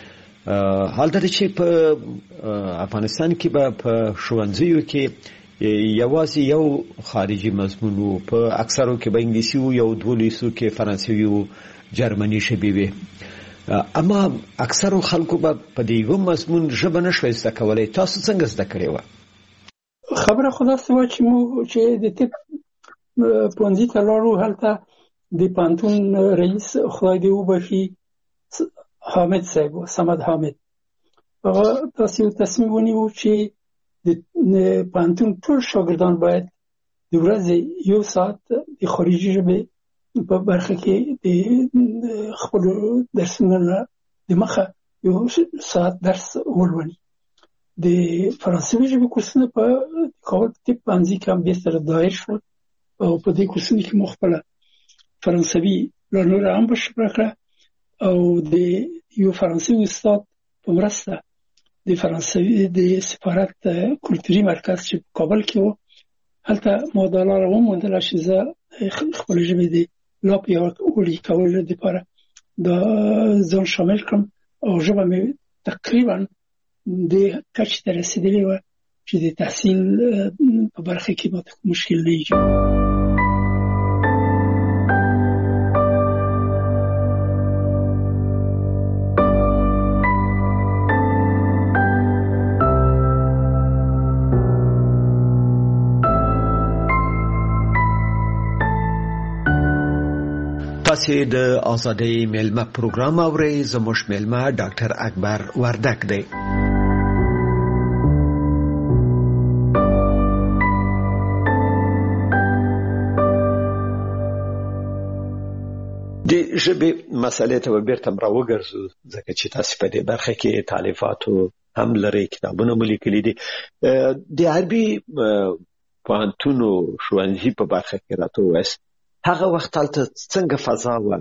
حالت چې په افغانستان کې به په ښوونځیو کې یوازې یو خارجي مضمون وو، په اکثرو کې به انګلیسي وو، یو دوه لیسو کې فرانسوي وو، جرمني شبي وي. اما اکثرو خلکو به په دې یو مضمون ژبه نشوي زده کولای. تاسو څنګه زده کړې وه؟ خبره خدا سوا چې مو چې د طب پوهنځي ته لاړو، هلته د پوهنتون رئیس خدای دې وبخي حامد صاحب سمد حامد هغه تاسو تصمیم ونیو چې د پوهنتون ټول شاګردان باید د ورځې یو ساعت د خارجي ژبې په برخه کې د خپل درسونو د مخه یو ساعت درس ولولي. د فرانسوي ژبې کورسونه په کابل طب پوهنځي کې هم بېرته دایر شول او په دې کورسونو کې مو خپله فرانسوي لا نوره هم بشپړه کړه او د یو فرانسوي استاد په مرسته د فرانسوي د سفارت کلتوري مرکز چې په کابل کې و، هلته ما دا لاره وموندله چې زه خپلې ژبې د لا پیاوړي کولو دپاره دا ځان شامل کړم او ژبه مې تقریبا د کچې ته رسېدلې وه چې د تحصیل په برخه کې ماته مشکل نه ایجاد. تاسو د آزادۍ میلمه پروګرام اورئ. زموږ میلمه ډاکټر اکبر وردک دی. د ژبې مسلې ته بیرته راوګرځو ځکه چې تاسو په دې برخه کې تالیفاتو هم لري، کتابونه مو لیکلي دي. د عربي پوهنتونو ښوونځي په برخه کې راته ووایاست هغه وخت هلته څنګه فضا وه؟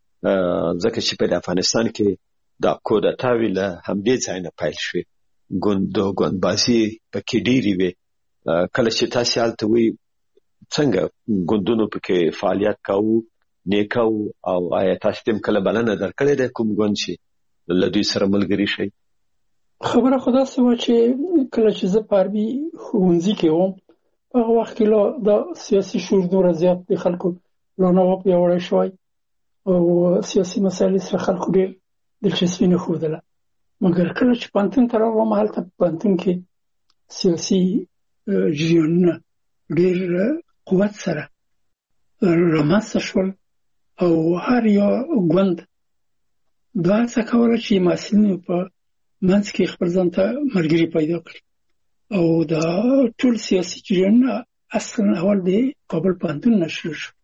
ځکه چې په افغانستان کې دا کودتاوې له همدې ځای نه پیل شوې، ګوند او ګوندبازي پکې ډېرې وې. کله چې تاسې هلته وئ څنګه ګوندونو پکې فعالیت کاوه، نیکه و او آیا تاسو تم کله بلنه درکړې ده کوم ګوند چې له دوی سره ملګري شئ؟ خبره خدا سوا چې کله چې زه په عربي ښوونځي کې وم هغه وخت کې لا دا سیاسي شعور دومره زیات د خلکو لا نه و پیاوړی شوی او سیاسي مسایلو سره خلکو ډېر دلچسپي نه ښودله. مګر کله چې پوهنتون ته راغلم هلته په پوهنتون کې سیاسي جریانونه ډېر قوت سره رامنځته شول او هر یو ګوند دا هڅه کوله چې محصلینو په منځ کې خپل ځان ته ملګري پیدا کړي او دا ټول سیاسي جریانونه اصلا اول د کابل پوهنتون نه شروع شو.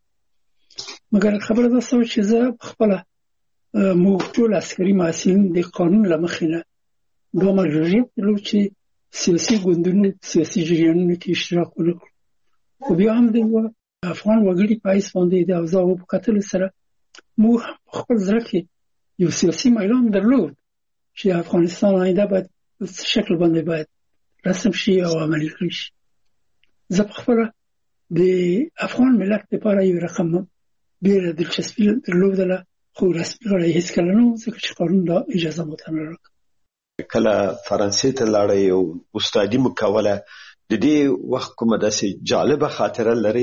مګر خبره دا شوه چې زه خپله موږ ټول عسکري محصلین د قانون له مخې نه دا مجبوریت درلود چې سیاسي ګوندونو سیاسي جریانونو کې اشتراک ونه کړو. خو بیا هم د افغان وګړي په حیث باندې د اوضاعو په کتلو سره موږ په خپل زړه کې یو سیاسي میلان درلود چې افغانستان آینده باید په څه شکل باندې باید رسم شي او عملي کړی شي. زه په خپله د افغان ملت لپاره یو رقم ډېره دلچسپي درلودله خو رسمي غړی هېڅکله نه و ځکه چې قانون دا اجازه ماته نه راکړه. کله فرانسې ته لاړئ او استادي مو کوله، د دې وخت کومه داسې جالبه خاطره لرئ؟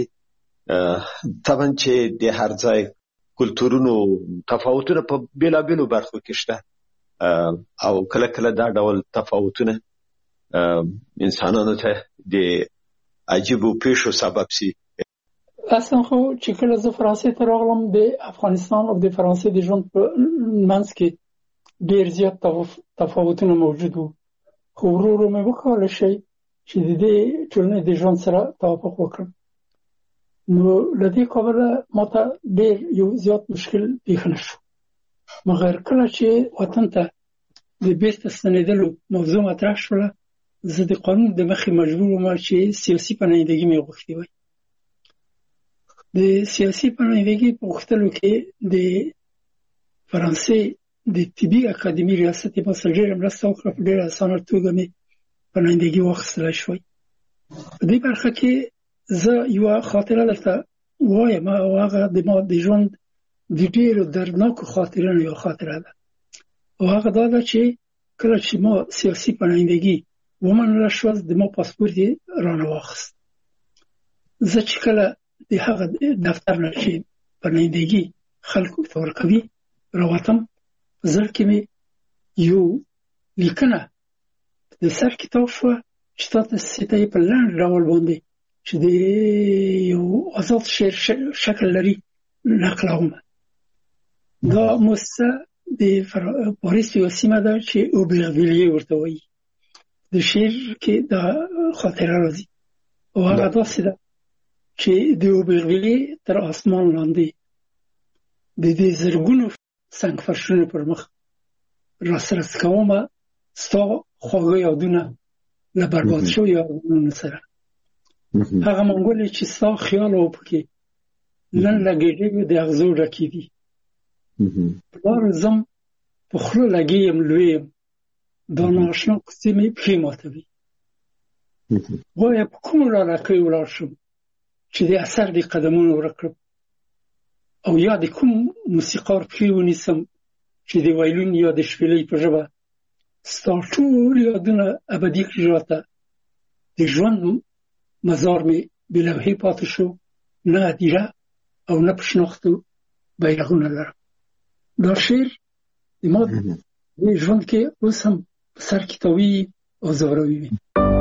طبعا چې د هر ځای کلتورونو تفاوتونه په بېلابېلو برخو کې شته او کله کله دا ډول تفاوتونه انسانانو ته د عجیبو پیښو سبب سي. اصلا خو چې کله زه فرانسې ته راغلم د افغانستان او د فرانسې د ژوند په منځ کې ډېر زیات تفاوتونه موجود وو، خو ورو ورو مې وکولی شي چې د دې ټولنې د ژوند سره توافق وکړم. نو له دې کبله ماته ډېر یو زیات مشکل پیښ نه شو. مګر کله چې وطن ته د بیرته ستنېدلو موضوع مطرح شوله زه د قانون د مخې مجبور وم چې سیاسي پناهندګي مې غوښتې وای. د سیاسي پناهندګي په غوښتلو کې د فرانسې د طبي اکاډمي ریاست یې ماسره ډېره مرسته وکړه، په ډېره اسانه توګه مې پناهندګي واخیستلی شوی. په دې برخه کې زه یوه خاطره درته وایم او هغه د ما د ژوند د ډېرو دردناکو خاطرونو یوه خاطره ده او هغه دا ده چې کله چې ما سیاسي پناهندګي ومنله شوه د ما پاسپورت یې رانه واخیست. زه چې کله د هغه دفتر نه چې پناهندګي خلکو ته ورکوي راوتم، په زړه کې مې یو لیکنه د سر کتاب شوه چې تاسو ته یې په لنډ ډول باندې چې د یو آزاد شعر شکل لري نقلوم. دا مؤسسه د پاریس یوه سیمه ده چې اوبرغویلیه ورته وایي. د شعر کې دا خاطره راځي او هغه داسې ده چې د اوبرغویلیه تر اسمان لاندې د دې زرګونو سنگ فرشونو پر مخ راسره څکومه ستا خواږه یادونه له برباد شویو یادونو سره. هغه منګولې چې ستا خیال و پکې نن لګېدې د اغزو ډکې دي. په لاره ځم په خوله لګې یم لوی یم، دا نااشنا کوڅې مې پښې ماتوي. وایم په کومو لارښکیو ولاړ شم چې د اثر د قدمونو ورک کړم، او یا د کوم موسیقار پښې ونیسم چې د وایلون یا د شپېلۍ په ژبه ستا ټول یادونه ابدي کړي راته. د ژوند مزار مې بې لوحې پاتې شو، نه هدیره او نه په شناختو بیرغونه لرم. دا شعر د ما د ژوند کې اوس هم په سر کې تاویږي او ځوروي وي.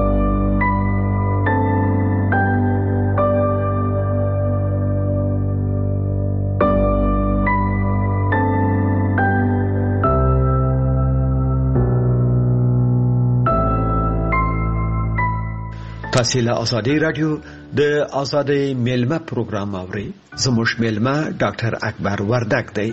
تاسو له آزادۍ رادیو د آزادۍ میلمه پروګرام اورئ. زموږ میلمه ډاکټر اکبر وردک دی.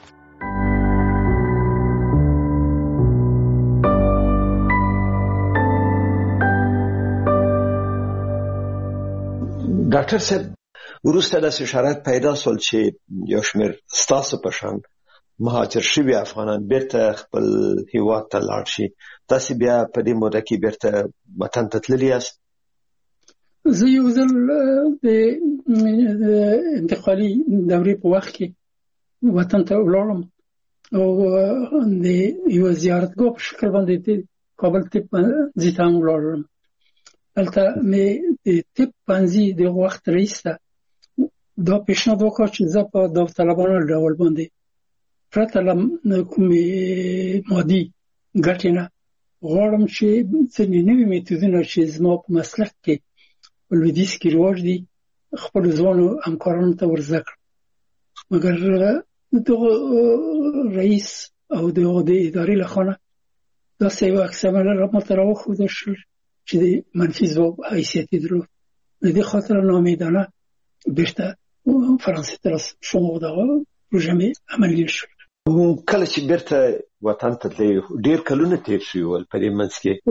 ډاکټر صاحب، وروسته داسې شرایط پیدا سول چې یو شمېر ستاسو په شان مهاجر شوي افغانان بیرته خپل هیواد ته لاړ شي. تاسو بیا په دې موده کې بیرته وطن ته تللي یاست؟ زه یو ځل د انتقالي دورې په وخت کې وطن ته ولاړم او د یو زیارتګاه په شکل باندې د کابل طب پوهنځي ته هم ولاړم. هلته مې د طب پوهنځي د وخت رئیس ته دا پیشنهاد وکړ چې زه په داوطلبانه ډول باندې پرته له کومې مادي ګټې نه غواړم چې ځینې نوي میتودونه چې زما په مسلک کې په لویدیځ کې رواج دي خپلو ځوانو همکارانو ته ور زده کړم. مګر دغه رئیس او دغه د ادارې له خوا نه داسې یوه عکس عمله راته راوښودل شول چې د منفي ځواب حیثیت یې درلود. د دې خاطر ناامیدانه بیرته فرانسې ته شوم او دغه پروژه مې عملي نه شول. کله چې بیرته وطن ته تللې ډېر کلونه تېر شوي ول، په دې منځ کې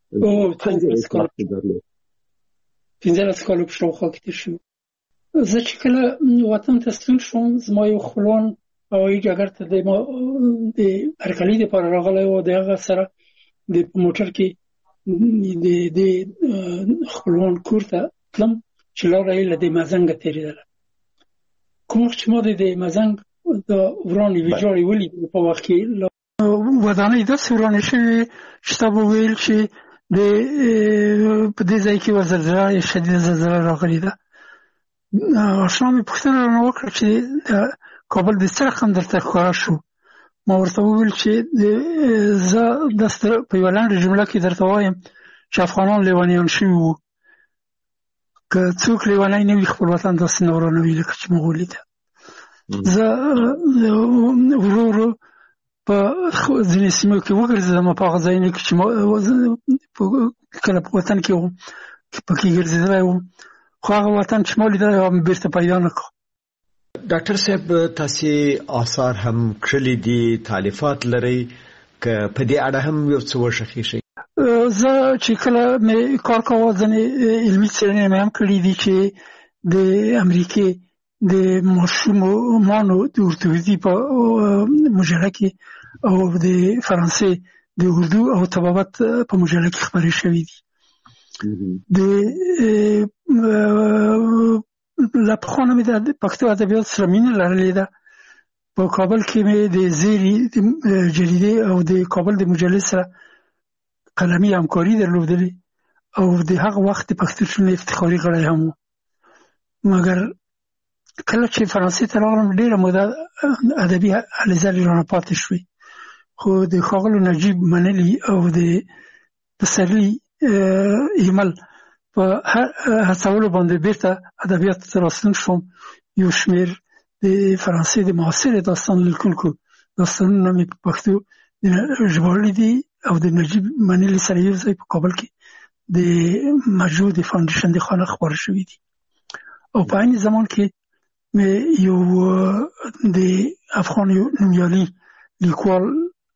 پنځلس کاله په شاوخوا کې تېر شوي. زه چې کله وطن ته ستون شوم، زما یو خپلوان هوایي ډګر ته د هرکلي دپاره راغلی و. د هغه سره د په موټر کې د خپلوان کور ته تلم چې لاره یې له د مزنګه تېرېدله. کوم وخت چې ما د د مزنګ د ورانې ویجاړې ولیدې په وخت کې ودانۍ داسې ورانې شوې چې تا به ویل چې د په دې ځای کې یوه زلزله شدیده زلزله راغلې ده. اشنا مې پوښتنه رانه وکړه چې د کابل د څه رقم درته ښکاره شو. ما ورته وویل چې زه داسې په یوه لنډه جمله کې درته وایم چې افغانان لیونیان شوي وو. که څوک لیونی نه وي خپل وطن داسې نه ورانوي لکه چې موږ ولیده. زه ورو ورو په ځینې سیمو کې وګرځېدم، په هغه ځایونو کې چې کله په وطن کې وم پکې ګرځېدلی وم، خو هغه وطن چې ما لیدلی هغه مې بېرته پیدا نه کړ. ډاکټر صاحب، تاسې آثار هم کړلي دي، تالیفات لرئ، که په دې اړه هم یو څه وښخیږئ؟ زه چې کله مې کار کاوه ځینې علمي څېړنې مې هم کړي دي چې د امریکې د ماشومانو د اردویزي په مجله کې او د فرانسې د اردو او طبابت په مجله کې خپرې شوي دي. د له پخوا نه مې د پښتو ادبیاتو سره مینه لرلې ده په کابل کې مې د زیري جریدې او د کابل د مجلې سره قلمي همکاري درلودلې او د هغه وخت د پښتو ټولنې افتخاري غړی هم و. مګر کله چې فرانسې ته راغلم ډېره موده ادبي هلې ځلې رانه پاتې شوې، خو د ښاغلو نجیب منلي او د پسرلي ایمل په هڅولو باندې بیرته ادبیاتو ته راستون شوم. یو شمېر د فرانسې د معاصرې داستان لیکونکو داستانونه مې په پښتو ژباړلي دي او د نجیب منلي سره یو ځای په کابل کې د مجموع د فاونډیشن د خانه خپاره شوي دي. او په عین زمان کې مې یو د افغان نومیالي لیکوال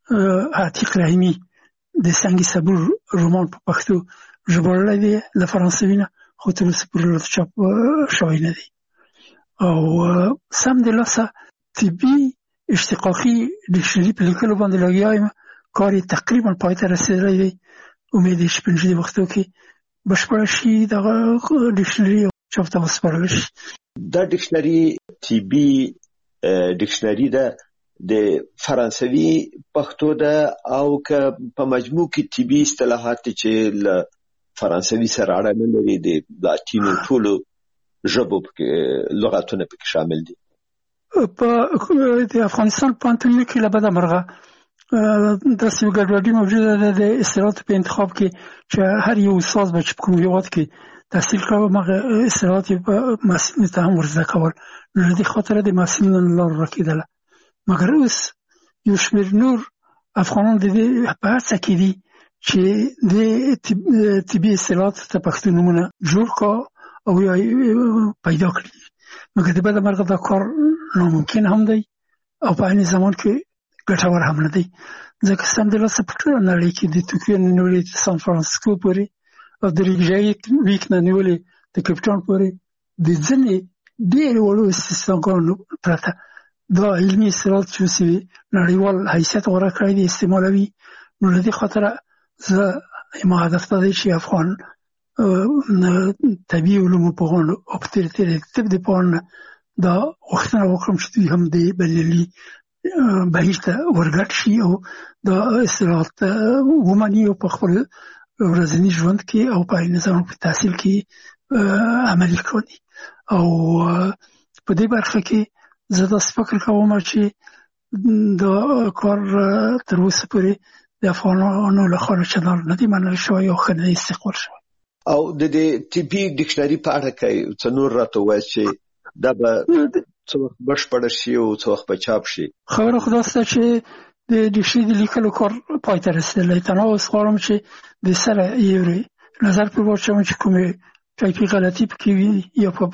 عتیق رحیمي د سنگ صبور رومان په پښتو ژباړلی دی له فرانسوي نه، خو تر اوسه پورې چاپ شوی نه دی. او سم د لاسه طبي اشتقاقي ډکشنري په لیکلو باندې لګیا یم. کار یې تقریبا پای ته رسېدلی دی. امید یې چې په نږدې وختو کې بشپړه شي، دغه ډکشنري چاپ ته وسپارل شي. دا ډکشنري طبي ډکشنري ده د فرانسوي پښتو ده او که په مجموع کې طبي اصطلاحات چې له فرانسوي سره اړه نه لري د لاتینو ټولو ژبو لغاتونه پکې شامل دي. په د افغانستان پوهنتونونو کې له بده مرغه داسې یو ګډوډي موجوده ده د اصطلاحاتو په انتخاب کې چې هر یو استاد به چې په کوم هېواد کې تحصیل کاوه هغه اصطلاحات یې په محصلینو ته هم ورزده کول، نو له دې خاطره د محصلینو له لارې راکېدله. مګر اوس یو شمېر نور افغانان د دې په هڅه کې دي چې د طبي اصطلاحاتو ته پښتو نومونه جوړ کړه او یا پیدا کړي. مګر د بده مرغه دا کار ناممکن هم دی او په عین زمان کې ګټور هم نه دی، ځکه سمدلاسه په ټوله نړۍ کې د توکیو نه نیولې د سان فرانسیسکو پورې او د ریګژایک ویک نه نیولې د کیپټاون پورې د ځینې ډېرې وړو استثناګانو پرته دا علمي اصطلاحات چې اوس یې نړیوال حیثیت غوره کړی دی استعمالوي. نو له دې خاطره زه زما هدف دا دی چې افغان طبي علومو پوهانو او په تېره تېره د طب د پوهانو دا غوښتنه وکړم چې دوی هم د بریالي بهیر ته ورګډ شي او دا اصطلاحات ومني او په خپل ورځني ژوند کې او په عین زمان په تحصیل کې عملي کړي. او په دې برخه کې زه داسې فکر کوم چې دا کار تر اوسه پورې د افغانانو لخوا چندان نه دی منل شوی او ښه نه دی استقبال شوی. او د دې طبي ډکشنري په اړه کې څه نور راته ووایه چې دا به څه وخت بشپړ شي او څه وخت به چاپ شي؟ خبره خو داسې ده چې د ډکشنري د لیکلو کار پای ته رسېدلی. تنها اوس غواړم چې د سره یو نظر پرې واچوم چې کومې ټایپي غلطي پکې وي یا په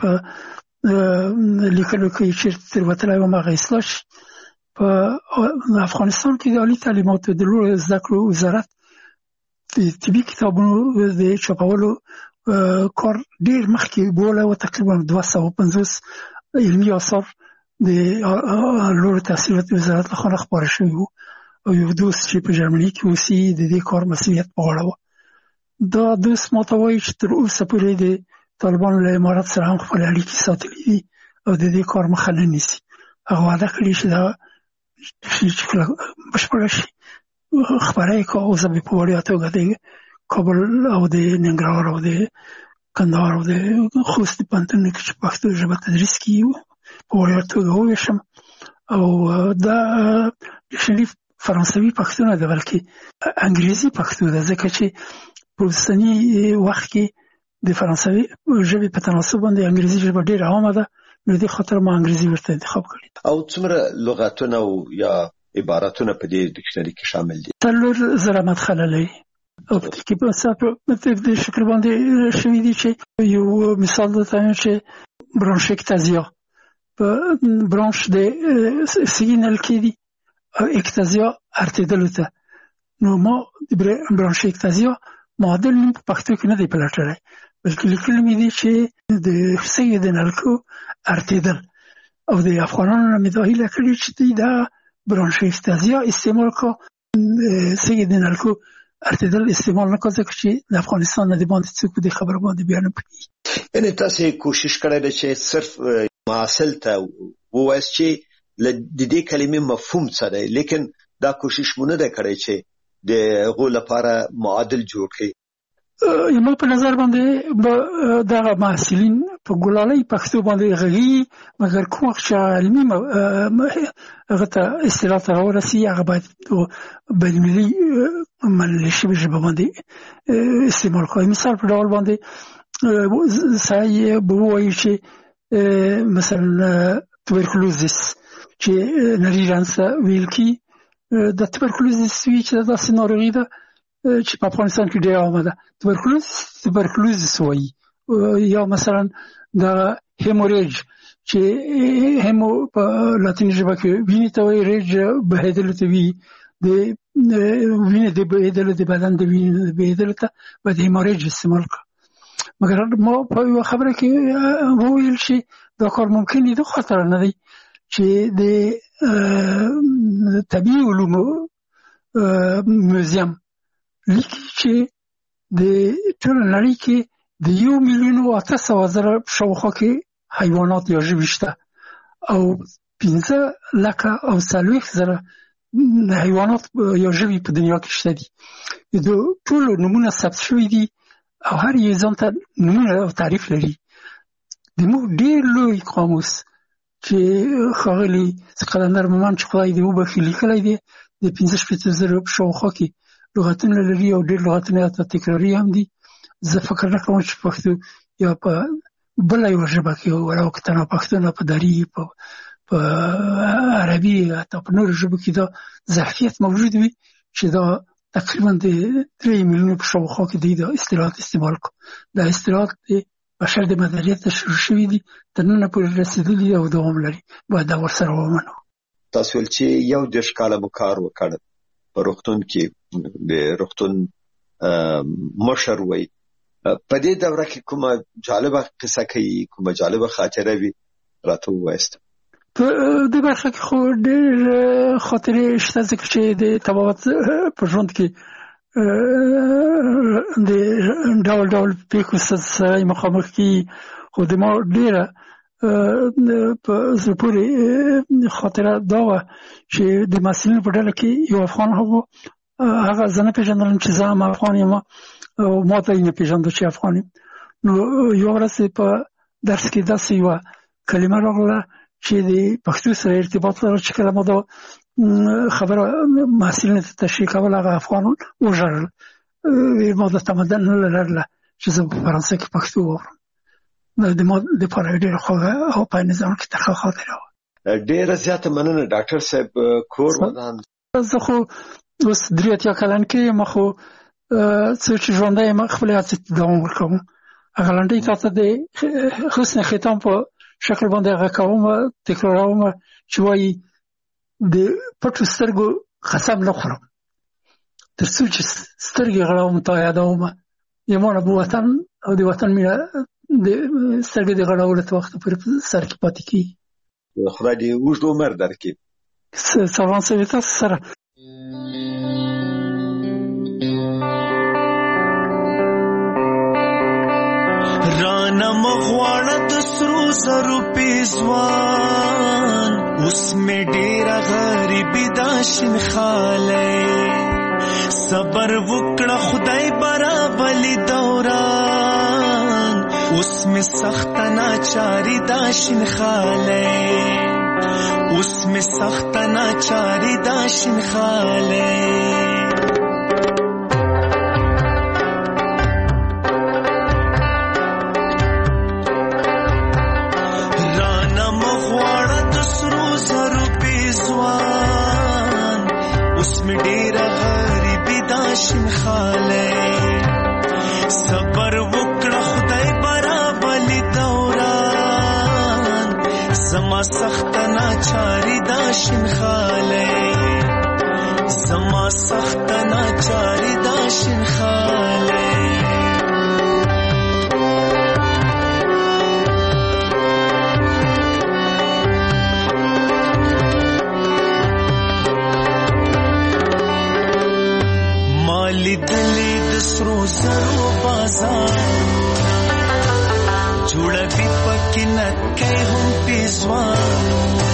لیکلو کې چېرته تېروتلی وم هغه اصلاح شي. په افغانستان کې د عالي تعلیماتو د لوړو زده کړو وزارت د طبي کتابونو د چاپولو کار ډېر مخکې بولی و. تقریبا دوه سوه پنځوس علمي آثار د لوړو تحصیلاتو وزارت لخوا نه خپاره شوي وو او یو دوست چې په جرمني کې اوسي د دې کار مسؤلیت په غاړه وه. دا دوست ماته وایي چې تر اوسه پورې د طالبانو له امارت سره هم خپلې اړیکې ساتلي دي او د دې کار مخه نه نیسي. هغه وعده کړې چې دا چې کله بشپړه شي خپاره یې کړه. اوس به په وړیا توګه د کابل او د ننګرهار او د کندهار او د خوست پوهنتونونو کې چې پښتو ژبه تدریس کیږي په وړیا توګه وویشم. او دا ډکشنري فرانسوي پښتو نه ده بلکې انګریزي پښتو ده، ځکه چې په اوسني وخت کې د فرانسوي ژبې په تناسب باندې انګریزي ژبه ډېره عامه ده. نو دې خاطر ما انګریزي ورته انتخاب کړی. او څومره لغاتونه او یا عبارتونه په دې ډکشنري کې شامل دي؟ څلور زره مدخله لري او په دې کې په دې شکل باندې شوي دي چې یو مثال درته وایم چې برانشکتازیا په برانش د سیګنال کې دي او اکتازیا ارتېدلو ته. نو ما د برانشکتازیا معادل نوم په پښتو کې نه دی پلټلی، بلکې لیکلي مې دي چې د سیګنال کو ارتېدل. او د افغانانو نه مې دا هیله کړې چې دوی دا برانشکتازیا استعمال کړه، سیګنال کو ارتېدل استعمال نه کړه، ځکه چې د افغانستان نه د باندې څوک په دې خبره باندې بیا نه پوهېږي. یعنې تاسې کوشش کړی دی چې صرف محصل ته ووایاست چې د دې کلمې مفهوم څه دی، لیکن دا کوشش مونږ نه کړی چې د هغو لپاره معادل جوړ کړي. یما په نظر باندې دا محصلین په ګلالۍ پښتو باندې غږی، مګر کوم وخت چې علمي هغه ته اصطلاح ته ورسي هغه باید بین‌المللي منل شوې ژبه باندې استعمال کړي. مثال په ډول باندې سړی به ووایي چې مثلا توبرکلوزیس چې نري رنځ ته ویل کي، د توبرکلوزیس وی چې داسې ناروغي ده چې په افغانستان کې ډېر عامه ده، توبرکلوز توبرکلوزیس وایي. یا مثلا د هیموریج چې هیمو په لاتیني ژبه کې وینې ته وایي، ریج بهېدلو ته وایي، د وینې د بهېدلو د بدن د وینې د بهېدلو ته باید هیموریج استعمال کړه. مګر ما په یوه خبره کې وویل چې دا کار ممکن دی، دا خطر نه دی چې د طبیعي علومو موزیم لیکي چې د ټوله نړۍ کې د یو میلیون او اته سوه زره شاوخوا کې حیوانات یا ژوي شته او پنځه لکه او څلوېښت زره حیوانات یا ژوي په دنیا کې شته دي. د ټولو نومونه ثبت شوي دي او هر یو ځان ته نومونه او تعریف لري. زموږ ډېر لوی قاموس چې ښاغلي قلندر مومند چې خدای دې وبخښي لیکلی دی، د پنځه شپېته زره په شاوخوا کې لغتونه لري او ډېر لغتونه ته تکراري هم دي. زه فکر نه کوم چې پښتو یا په بله یوه ژبه کې ولو که تنها پښتو نه په دري په عربي حتی په نورو ژبو کې دا ظرفیت موجود وي چې دا تقریبا د درې میلیونو په شاوخوا کې دوی دا اصطلاحات استعمال کړو. دا اصطلاحات د بشر د مدنیت شروع شوي دي، تر ننه پورې رسېدلي دي او دوام لري، باید دا ورسره ومنو. تاسو ویل چې یو دېرش کاله مو کار وکړ په روغتون کې، د روغتون مشر وی، په دې دوره کې کومه جالبه قصه کوي، کومه جالبه خاطره وي راته ووایاست؟ په دې برخه کې خو ډېر خاطرې شته، ځکه چې د طبابت په ژوند کې د ډول ډول پیښو سره مخامخ کېږي. خو د ما ډېره په زړه پورې خاطره دا وه چې د محصلینو په ډله کې یو افغان هغه هغه زه نه پېژندلم چې زه هم افغان یم او ما ته یې نه پېژنده چې افغان یم. نو یوه ورځ په درس کې داسې یوه کلمه راغله چې د پښتو سره ارتباط لرله، چې کله ما دا خبره محصلینو ته تشریح کوله هغه افغان وژړل، ما د تمدن نه لرله چې زه په فرانسه کې پښتو واورم. د ما دپاره ډېره خوږه او په نظام کې ترخه خاطره وه. ډېره زیاته مننه ډاکټر صاحب. کور ودان زه خو اوس درې اتیا کلن کې یم، خو څه چې ژوندی یم خپلې هڅې ته دوام ورکوم. هغه لنډۍ تا ته د حسن ختام په شکل باندې هغه کوم تکراروم چې وایي د پټو سترګو قسم نه خورم تر څو چې سترګې غړوم تا یادوم، یمانه به وطن او د وطن مینه د سترګې د غړولو ته وخت پورې په سر کې پاتې کېږي. خدای دې اوږد عمر درکړي. سلام سوي تاسو سره. رانا مغواړه د سرو زرو پیزوان، اوس مې ډېره غریبي دا شین خالی، صبر وکړه خدای برابلي دوران، اوس مې سخته ناچاري دا شین خالی، اوس مې سخته ناچاري دا شین خالی. उसमें डेरा गरीबी दाशिन खाले, सबर वकड़ा खुदाई बराबली दौरान, जमा सख्त नाचारी दाशिन खाले, जमा सख्त नाचारी दाशिन खाले. لیدلی د سرو زرو بازار، جوړوي پکې نکۍ هم پیزوان،